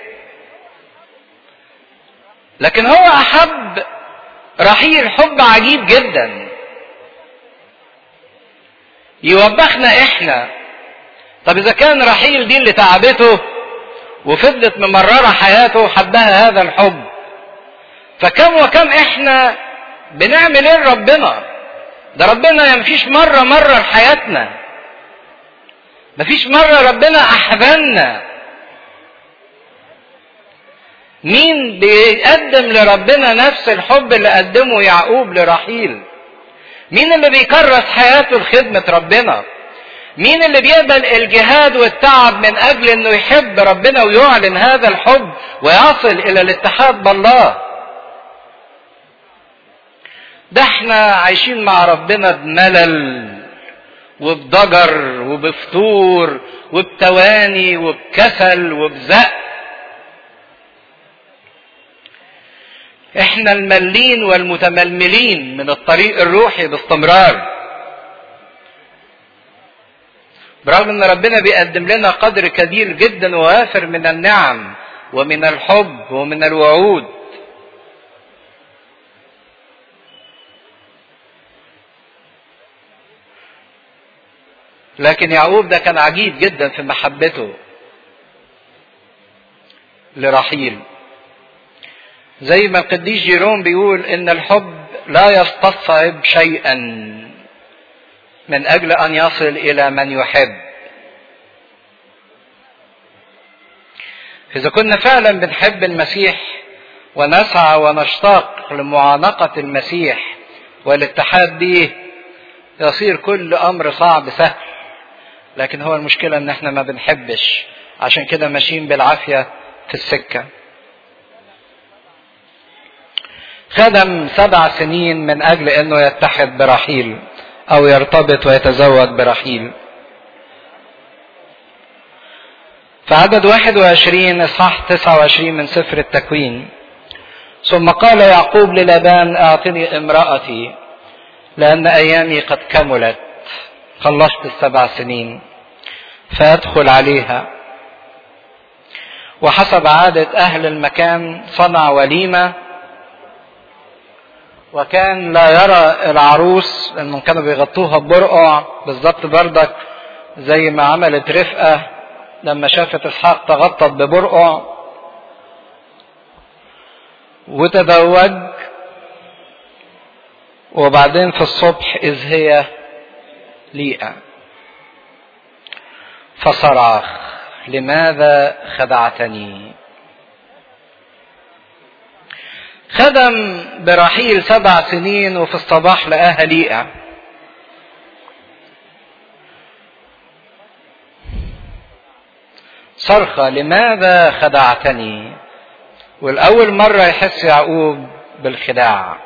لكن هو احب رحيل حب عجيب جدا يوبخنا احنا. طب اذا كان رحيل دي اللي تعبته وفضلت ممررة حياته وحبها هذا الحب، فكم وكم احنا بنعمل ايه لربنا؟ ده ربنا مفيش مرة مرر حياتنا، مفيش مرة ربنا احزننا. مين بيقدم لربنا نفس الحب اللي قدمه يعقوب لرحيل؟ مين اللي بيكرس حياته لخدمة ربنا؟ مين اللي بيقبل الجهاد والتعب من اجل انه يحب ربنا ويعلن هذا الحب ويصل الى الاتحاد بالله؟ ده احنا عايشين مع ربنا بملل وبضجر وبفتور وبتواني وبكسل وبزق. احنا الملين والمتململين من الطريق الروحي باستمرار، برغم ان ربنا بيقدم لنا قدر كبير جدا ووافر من النعم ومن الحب ومن الوعود. لكن يعقوب ده كان عجيب جدا في محبته لرحيل. زي ما القديس جيروم بيقول ان الحب لا يستصعب شيئا من اجل ان يصل الى من يحب. اذا كنا فعلا بنحب المسيح ونسعى ونشتاق لمعانقة المسيح والاتحاد به، يصير كل امر صعب سهل. لكن هو المشكلة ان احنا ما بنحبش، عشان كده ماشيين بالعافية في السكة. خدم 7 سنين من اجل انه يتحد برحيل او يرتبط ويتزوج برحيل. في عدد 21 اصحاح 29 من سفر التكوين: ثم قال يعقوب للابان اعطني امرأتي لان ايامي قد كملت، خلصت ال7 سنين فادخل عليها. وحسب عادة اهل المكان صنع وليمة، وكان لا يرى العروس لانهم كانوا بيغطوها ببرقع بالظبط بردك زي ما عملت رفقة لما شافت اسحاق تغطت ببرقع وتزوج. وبعدين في الصبح اذ هي ليئة فصرخ: لماذا خدعتني؟ خدم برحيل 7 سنين، وفي الصباح لقاها ليئة. صرخة لماذا خدعتني؟ والأول مرة يحس يعقوب بالخداع.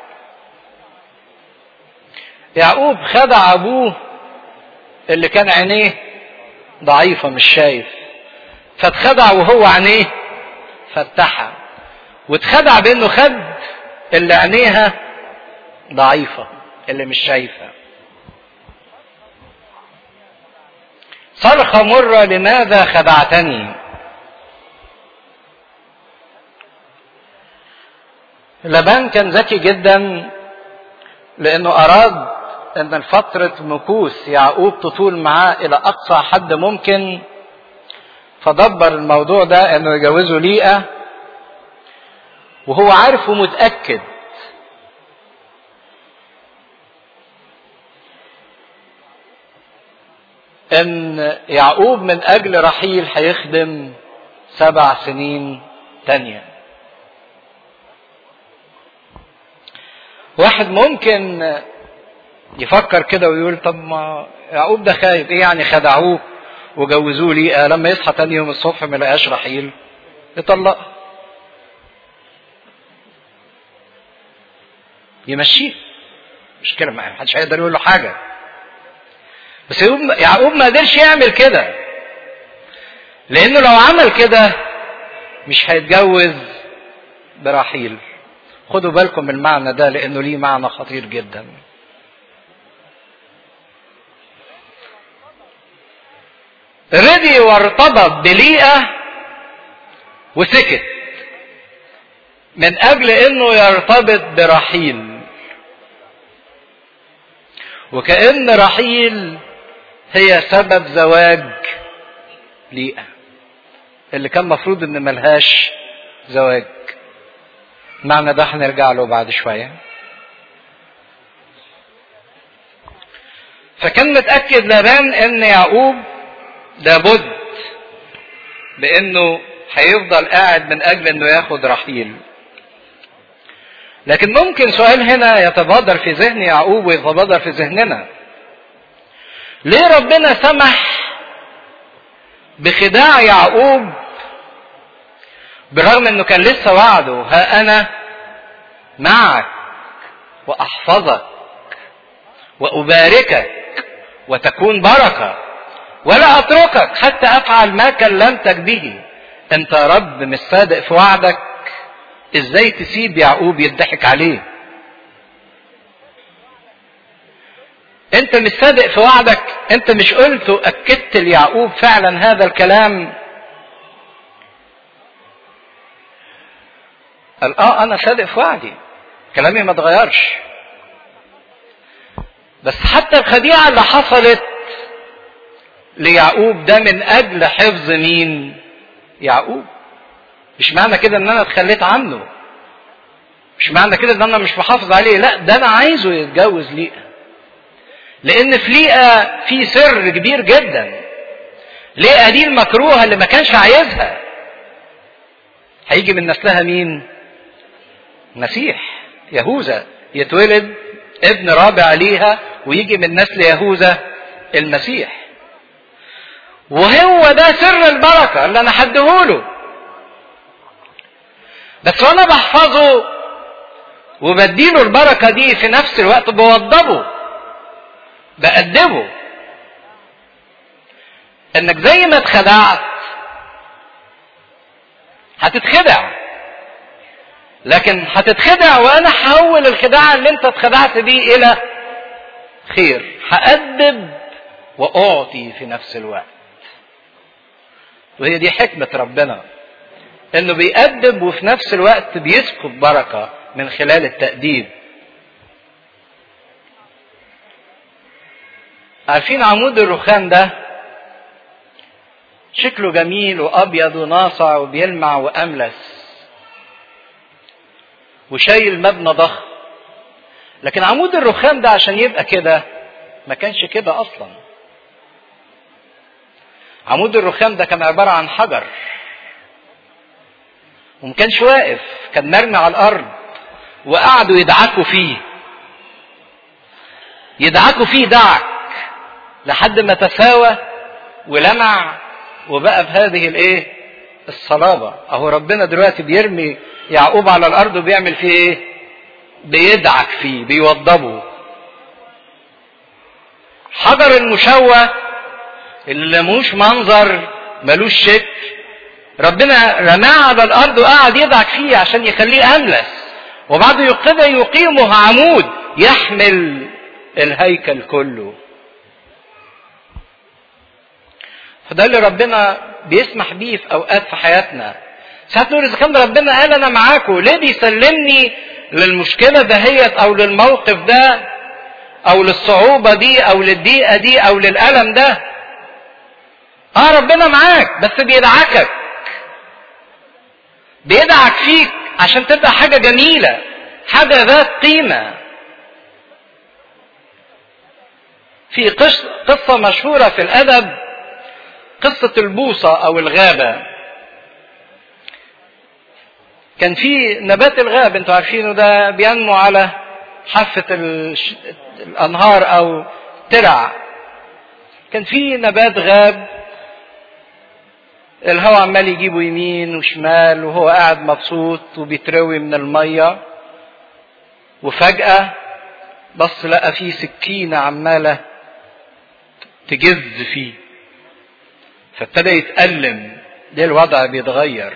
يعقوب خدع أبوه اللي كان عينيه ضعيفة مش شايف، فاتخدع وهو عينيه فتحها، واتخدع بأنه خد اللي عينيها ضعيفة اللي مش شايفة. صرخة مرة لماذا خدعتني. لابان كان ذكي جدا، لأنه أراد أن الفترة مكوث يعقوب تطول معاه إلى أقصى حد ممكن، فدبر الموضوع ده أنه يجوزه ليئة، وهو عارف ومتأكد ان يعقوب من اجل رحيل هيخدم 7 سنين تانية. واحد ممكن يفكر كده ويقول طب ما يعقوب ده خايف، ايه يعني خدعوه وجوزوه ليئة، لما يصحى تاني يوم الصبح ما لقاش رحيل يطلقها يمشيه، مش كده، ما حدش هيقدر يقول له حاجة. بس يعقوب ما قدرش يعمل كده، لانه لو عمل كده مش هيتجوز برحيل. خدوا بالكم من المعنى ده لانه ليه معنى خطير جدا. رضي وارتبط بليئة وسكت من اجل انه يرتبط برحيل، وكأن رحيل هي سبب زواج ليئة اللي كان مفروض ان ملهاش زواج. معنى ده هنرجع له بعد شوية. فكان متأكد لابان ان يعقوب لابد بانه هيفضل قاعد من اجل انه ياخد رحيل. لكن ممكن سؤال هنا يتبادر في ذهن يعقوب ويتبادر في ذهننا: ليه ربنا سمح بخداع يعقوب بالرغم انه كان لسه وعده ها انا معك واحفظك واباركك وتكون بركة ولا اتركك حتى افعل ما كلمتك به؟ انت يا رب مش صادق في وعدك، ازاي تسيب يعقوب يضحك عليه؟ انت مش صادق في وعدك، انت مش قلت واكدت ليعقوب فعلا هذا الكلام؟ قال انا صادق في وعدي، كلامي ما اتغيرش. بس حتى الخديعة اللي حصلت ليعقوب ده من اجل حفظ مين؟ يعقوب. مش معنى كده ان انا اتخليت عنه، مش معنى كده ان انا مش محافظ عليه، لا، ده انا عايزه يتجوز ليئة، لان في ليئة في سر كبير جدا. ليئة دي المكروهة اللي ما كانش عايزها، هيجي من نسلها مين؟ مسيح، يهوذا، يتولد ابن رابع ليها ويجي من نسل يهوذا المسيح. وهو ده سر البركة اللي انا هديهوله. بس وانا بحفظه وبديله البركة دي في نفس الوقت بوضبه، بأدبه. انك زي ما اتخدعت هتتخدع، لكن هتتخدع وانا هحول الخداع اللي انت اتخدعت بيه الى خير. هأدب واعطي في نفس الوقت. وهي دي حكمة ربنا، انه بيأدب وفي نفس الوقت بيسكب بركة من خلال التأديب. عارفين عمود الرخام ده شكله جميل وابيض وناصع وبيلمع واملس وشايل مبنى ضخم، لكن عمود الرخام ده عشان يبقى كده ما كانش كده اصلا. عمود الرخام ده كان عبارة عن حجر وما كانش واقف، كان مرمي على الارض وقعدوا يدعكوا فيه. يدعكوا فيه دعك لحد ما تساوى ولمع وبقى بهذه الايه؟ الصلابة. اهو ربنا دلوقتي بيرمي يعقوب على الارض وبيعمل فيه ايه؟ بيدعك فيه، بيوضبه. حجر المشوه اللي ملوش منظر ملوش شكل، ربنا رماه على الارض وقعد يدعك فيه عشان يخليه املس، وبعد كده يقيمه عمود يحمل الهيكل كله. فده اللي ربنا بيسمح بيه في اوقات في حياتنا. ساعات نقول اذا كان ربنا قال انا معاكم، ليه بيسلمني للمشكله دهيت او للموقف ده او للصعوبه دي او للضيقه دي او للالم ده؟ ربنا معاك بس بيدعكك، بيدعك فيك عشان تبقى حاجه جميله، حاجه ذات قيمه. في قصه مشهوره في الادب، قصه البوصه او الغابه. كان في نبات الغاب، انتوا عارفينه، ده بينمو على حافه الانهار او ترع. كان في نبات غاب، الهواء عمال يجيبه يمين وشمال وهو قاعد مبسوط وبيتروي من الميه، وفجأة بص لقى فيه سكينة عمالة تجز فيه، فابتدى يتألم. ليه الوضع بيتغير؟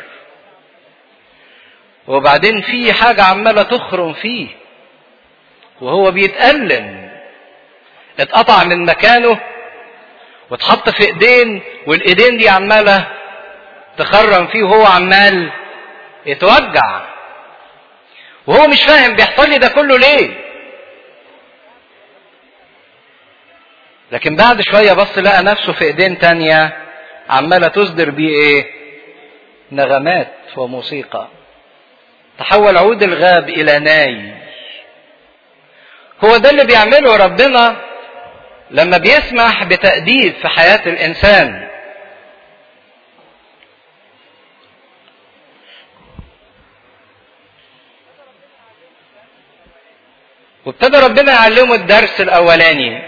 وبعدين في حاجة عمالة تخرم فيه وهو بيتألم، اتقطع من مكانه واتحط في ايدين، والايدين دي عمالة تخرم فيه وهو عمال يتوجع، وهو مش فاهم بيحصل لي ده كله ليه. لكن بعد شوية بص لقى نفسه في ايدين تانية عمالة تصدر بيه ايه؟ نغمات وموسيقى. تحول عود الغاب الى ناي. هو ده اللي بيعمله ربنا لما بيسمح بتأديب في حياة الانسان. وابتدى ربنا يعلمه الدرس الاولاني،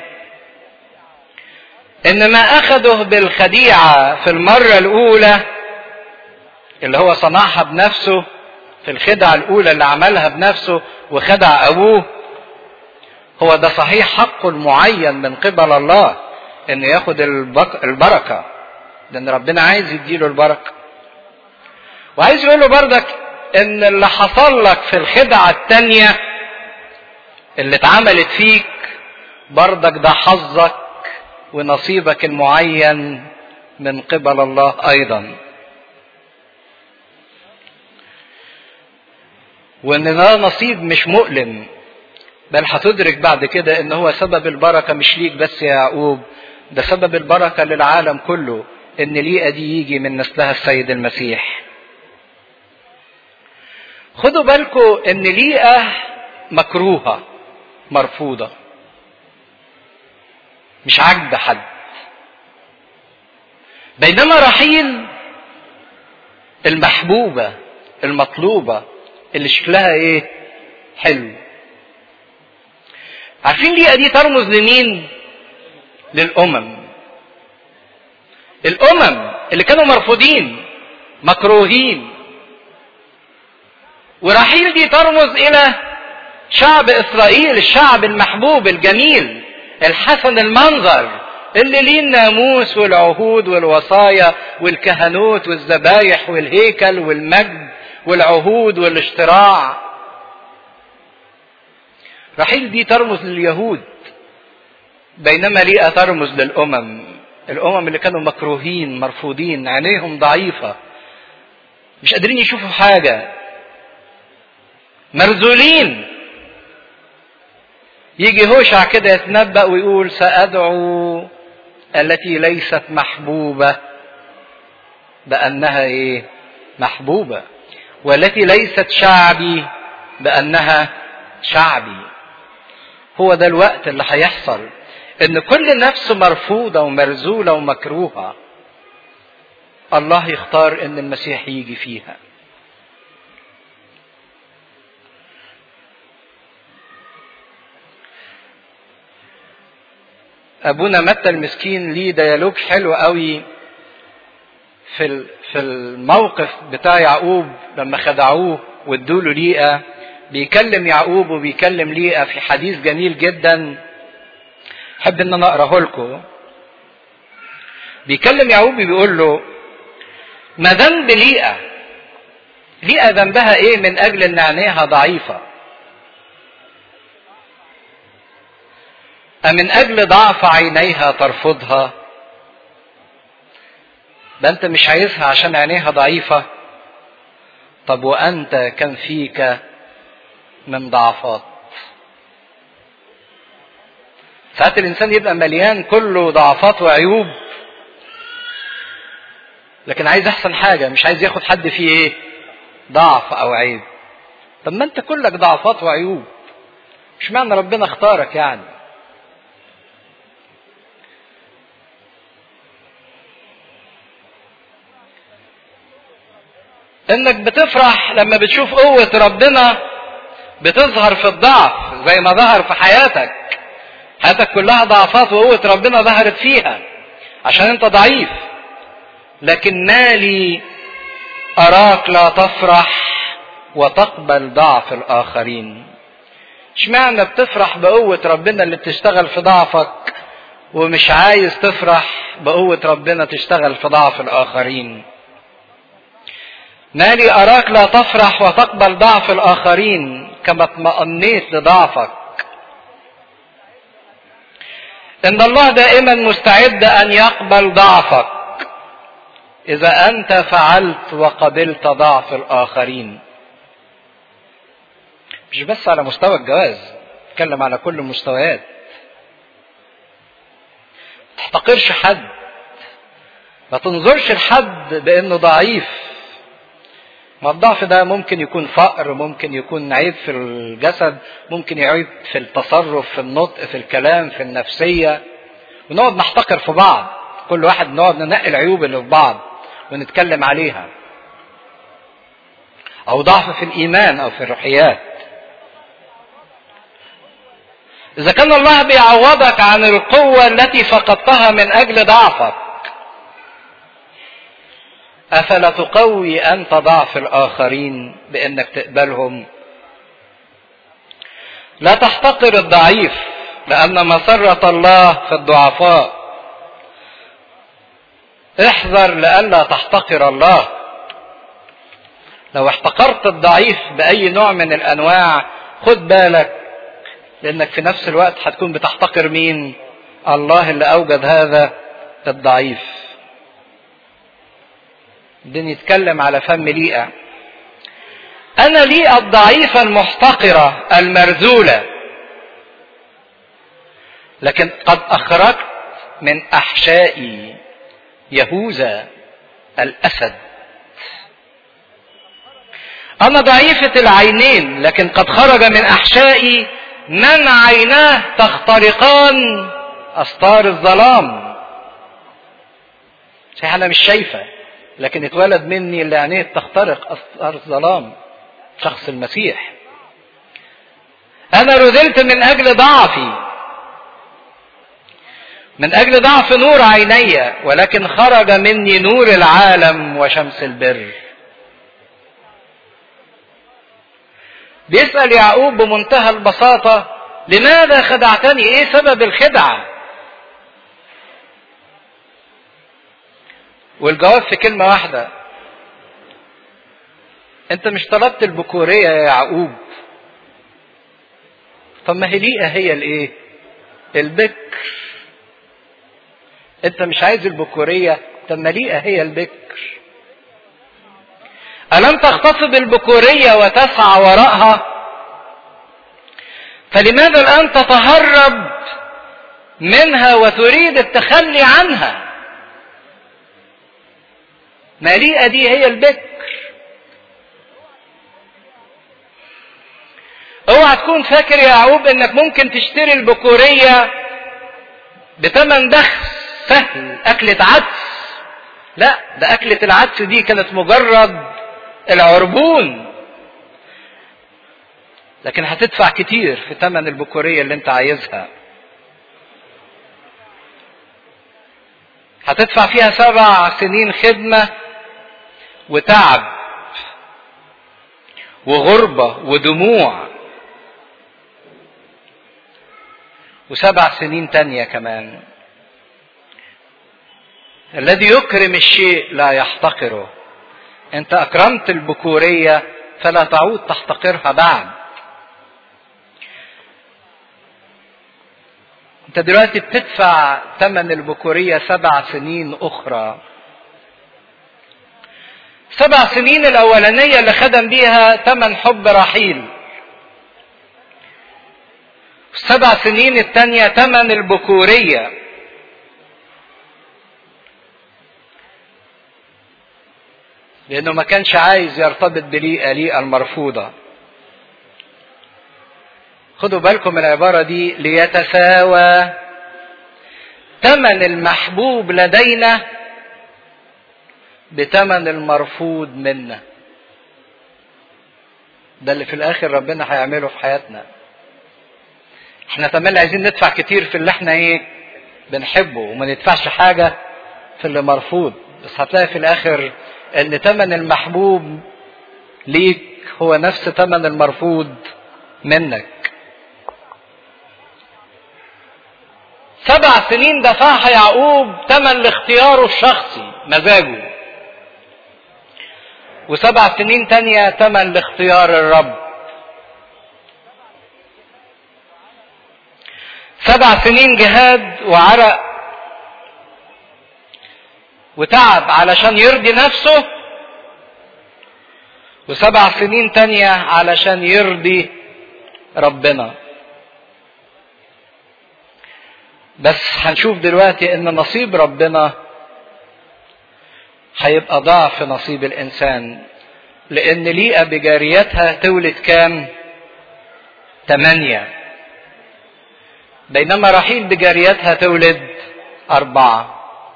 ان ما اخذه بالخديعة في المرة الاولى اللي هو صنعها بنفسه، في الخدعة الاولى اللي عملها بنفسه وخدع ابوه، هو ده صحيح حقه المعين من قبل الله انه ياخد البركة، لان ربنا عايز يديله البركة. وعايز يقول له بردك ان اللي حصل لك في الخدعة التانية اللي اتعملت فيك بردك ده حظك ونصيبك المعين من قبل الله ايضا. وان ده نصيب مش مؤلم، بل هتدرك بعد كده ان هو سبب البركة مش ليك بس يا يعقوب، ده سبب البركة للعالم كله، ان ليئة دي يجي من نسلها السيد المسيح. خدوا بالكم ان ليئة مكروهة مرفوضة، مش عاجبة حد، بينما رحيل المحبوبة المطلوبة اللي شكلها ايه؟ حلو. عارفين ليئة دي ترمز لمين؟ للأمم. الأمم اللي كانوا مرفوضين مكروهين. ورحيل دي ترمز إلى شعب إسرائيل، الشعب المحبوب الجميل الحسن المنظر اللي ليه الناموس والعهود والوصايا والكهنوت والذبايح والهيكل والمجد والعهود والاشتراع. رحيل دي ترمز لليهود، بينما ليئة ترمز للأمم، الأمم اللي كانوا مكروهين مرفوضين، عينيهم ضعيفة، مش قادرين يشوفوا حاجة، مرذولين. يجي هوشع كده يتنبأ ويقول سأدعو التي ليست محبوبة بأنها ايه؟ محبوبة، والتي ليست شعبي بأنها شعبي. هو ده الوقت اللي هيحصل، ان كل نفس مرفوضة ومرزولة ومكروهة الله يختار ان المسيح يجي فيها. ابونا متى المسكين ليه ديالوج حلو قوي في الموقف بتاع يعقوب لما خدعوه وادوا له ليئة. بيكلم يعقوب وبيكلم ليئة في حديث جميل جدا، احب ان انا اقراه لكم. بيكلم يعقوب بيقول له: ما ذنب ليئة؟ ليئة ذنبها ايه من اجل ان عينيها ضعيفة؟ أمن أجل ضعف عينيها ترفضها؟ ده أنت مش عايزها عشان عينيها ضعيفة. طب وأنت كم فيك من ضعفات؟ ساعات الإنسان يبقى مليان كله ضعفات وعيوب، لكن عايز أحسن حاجة، مش عايز ياخد حد فيه إيه؟ ضعف أو عيب. طب ما أنت كلك ضعفات وعيوب، مش معنى ربنا اختارك يعني. انك بتفرح لما بتشوف قوة ربنا بتظهر في الضعف، زي ما ظهر في حياتك. حياتك كلها ضعفات وقوة ربنا ظهرت فيها عشان انت ضعيف. لكن مالي اراك لا تفرح وتقبل ضعف الاخرين؟ اشمعنى بتفرح بقوة ربنا اللي بتشتغل في ضعفك ومش عايز تفرح بقوة ربنا تشتغل في ضعف الاخرين؟ مالي أراك لا تفرح وتقبل ضعف الآخرين كما اطمأنيت لضعفك؟ إن الله دائما مستعد أن يقبل ضعفك إذا أنت فعلت وقبلت ضعف الآخرين. مش بس على مستوى الجواز، اتكلم على كل المستويات. ما تحتقرش حد، ما تنظرش لحد بأنه ضعيف. ما الضعف ده ممكن يكون فقر، ممكن يكون عيب في الجسد، ممكن يعيب في التصرف، في النطق، في الكلام، في النفسية. ونقعد نحتقر في بعض، كل واحد نقعد ننقي العيوب اللي في بعض ونتكلم عليها. أو ضعف في الإيمان أو في الروحيات. إذا كان الله بيعوضك عن القوة التي فقدتها من أجل ضعفك، أفلا تقوي أنت ضعف الآخرين بأنك تقبلهم؟ لا تحتقر الضعيف، لأن مسرة الله في الضعفاء. احذر لئلا تحتقر الله. لو احتقرت الضعيف بأي نوع من الأنواع خد بالك، لأنك في نفس الوقت هتكون بتحتقر مين؟ الله اللي أوجد هذا الضعيف. بدنا نتكلم على فم ليئة. أنا ليئة الضعيفة المحتقرة المرذولة، لكن قد أخرجت من أحشائي يهوذا الأسد. أنا ضعيفة العينين، لكن قد خرج من أحشائي من عيناه تخترقان أستار الظلام. صحيح أنا مش شايفة، لكن اتولد مني اللي عينيه تخترق أستار الظلام، شخص المسيح. أنا رذلت من أجل ضعفي، من أجل ضعف نور عيني، ولكن خرج مني نور العالم وشمس البر. بيسأل يعقوب بمنتهى البساطة: لماذا خدعتني؟ ايه سبب الخدعة؟ والجواب في كلمة واحدة: انت مش طلبت البكورية يا يعقوب. طب ما هي ليئة هي الايه؟ البكر. انت مش عايز البكورية، طب ما ليئة هي البكر. ألم تغتصب البكورية وتسعى وراءها؟ فلماذا الآن تتهرب منها وتريد التخلي عنها؟ ما ليئة دي هي البكر. اوعى تكون فاكر يا يعقوب انك ممكن تشتري البكورية بثمن بخس سهل، أكلة عدس. لا، ده أكلة العدس دي كانت مجرد العربون، لكن هتدفع كتير في ثمن البكورية اللي انت عايزها. هتدفع فيها 7 سنين خدمة وتعب وغربة ودموع، و7 سنين تانية كمان. الذي يكرم الشيء لا يحتقره. انت اكرمت البكورية فلا تعود تحتقرها بعد. انت دلوقتي بتدفع ثمن البكورية 7 سنين اخرى. 7 سنين الاولانية اللي خدم بيها ثمن حب رحيل، 7 سنين التانية ثمن البكورية. لانه ما كانش عايز يرتبط بليئة المرفوضة. خدوا بالكم من العبارة دي، ليتساوى ثمن المحبوب لدينا بثمن المرفوض منا. ده اللي في الاخر ربنا هيعمله في حياتنا. احنا تملي عايزين ندفع كتير في اللي احنا بنحبه، وما ندفعش حاجة في اللي مرفوض. بس هتلاقي في الاخر ان ثمن المحبوب ليك هو نفس ثمن المرفوض منك. 7 سنين دفعها يعقوب ثمن لاختياره الشخصي مزاجه، و7 سنين تانية ثمن لاختيار الرب. 7 سنين جهاد وعرق وتعب علشان يرضي نفسه، و7 سنين تانية علشان يرضي ربنا. بس هنشوف دلوقتي ان نصيب ربنا هيبقى ضعف نصيب الانسان، لان ليئة بجاريتها تولد كام؟ 8، بينما رحيل بجاريتها تولد 4.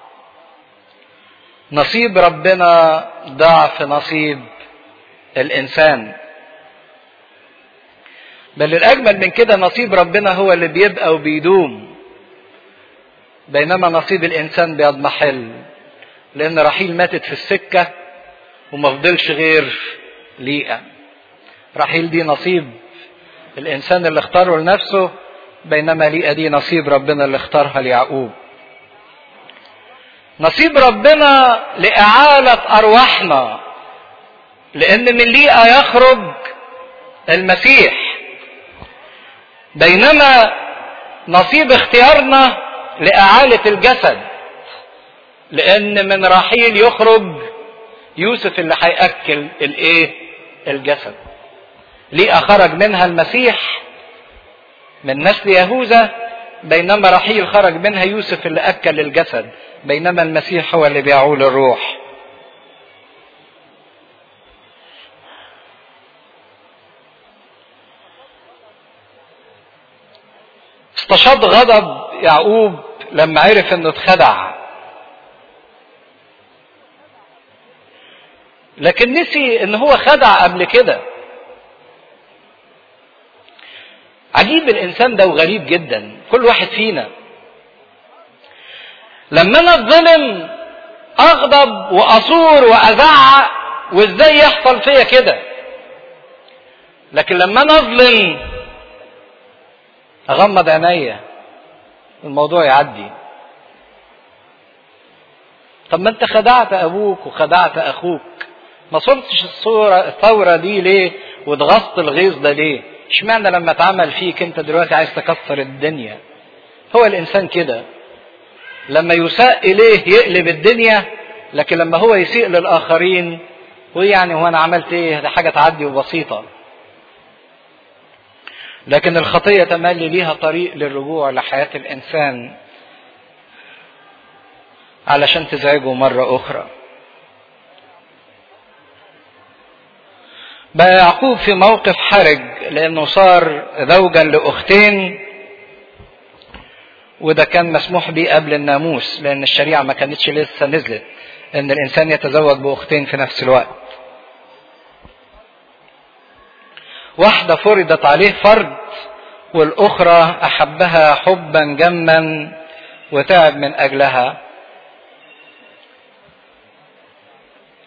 نصيب ربنا ضعف نصيب الانسان. بل الاجمل من كده نصيب ربنا هو اللي بيبقى وبيدوم، بينما نصيب الانسان بيضمحل، لان رحيل ماتت في السكة وما فضلش غير ليئة. رحيل دي نصيب الانسان اللي اختاره لنفسه، بينما ليئة دي نصيب ربنا اللي اختارها ليعقوب. نصيب ربنا لإعالة أرواحنا، لأن من ليئة يخرج المسيح، بينما نصيب اختيارنا لإعالة الجسد، لأن من رحيل يخرج يوسف اللي هيأكل الجسد. ليئة خرج منها المسيح من نسل يهوذا، بينما رحيل خرج منها يوسف اللي أكل الجسد، بينما المسيح هو اللي بيعول الروح. استشاط غضب يعقوب لما عرف انه اتخدع، لكن نسي ان هو خدع قبل كده. عجيب الانسان ده وغريب جدا. كل واحد فينا لما انا اتظلم اغضب واصور وازعق، وازاي يحصل فيا كده؟ لكن لما انا اظلم اغمض عينيا الموضوع يعدي. طب ما انت خدعت ابوك وخدعت اخوك، ما صرتش الثورة دي ليه واتغصت الغيظ ده ليه؟ اشمعنى لما اتعمل فيك انت دلوقتي عايز تكسر الدنيا؟ هو الانسان كده، لما يساء اليه يقلب الدنيا، لكن لما هو يسيء للاخرين ويعني هو انا عملت ايه؟ ده حاجة تعدي وبسيطة. لكن الخطية تملي ليها طريق للرجوع لحياة الانسان علشان تزعجه مرة اخرى. بقى يعقوب في موقف حرج، لانه صار زوجا لاختين، وده كان مسموح به قبل الناموس، لان الشريعة ما كانتش لسه نزلت ان الانسان يتزوج باختين في نفس الوقت. واحدة فرضت عليه فرض، والاخرى احبها حبا جما وتعب من اجلها.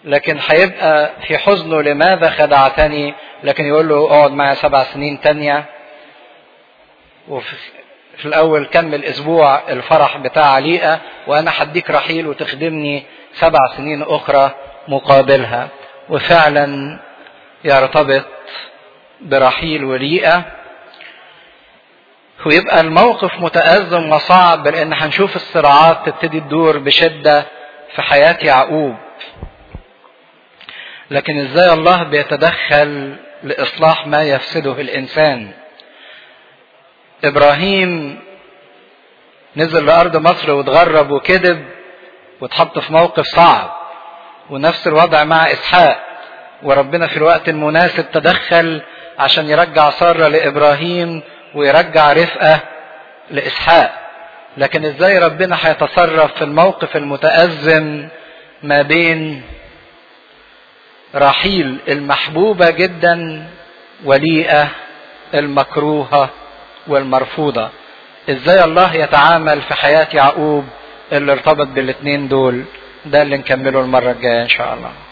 لكن هيبقى في حزنه لماذا خدعتني، لكن يقول له اقعد معي 7 سنين تانية. وفي الاول كمل اسبوع الفرح بتاع عليقة، وانا هديك رحيل وتخدمني 7 سنين اخرى مقابلها. وفعلا يرتبط برحيل وليئة، ويبقى الموقف متأزم وصعب، لان هنشوف الصراعات تبتدي تدور بشدة في حياة يعقوب. لكن ازاي الله بيتدخل لإصلاح ما يفسده الإنسان. إبراهيم نزل لأرض مصر واتغرب وكذب واتحط في موقف صعب، ونفس الوضع مع إسحاق، وربنا في الوقت المناسب تدخل عشان يرجع سارة لإبراهيم ويرجع رفقة لإسحاق. لكن ازاي ربنا هيتصرف في الموقف المتأزم ما بين رحيل المحبوبة جدا وليئة المكروهة والمرفوضة؟ ازاي الله يتعامل في حياة يعقوب اللي ارتبط بالاثنين دول؟ ده اللي نكمله المرة الجاية ان شاء الله.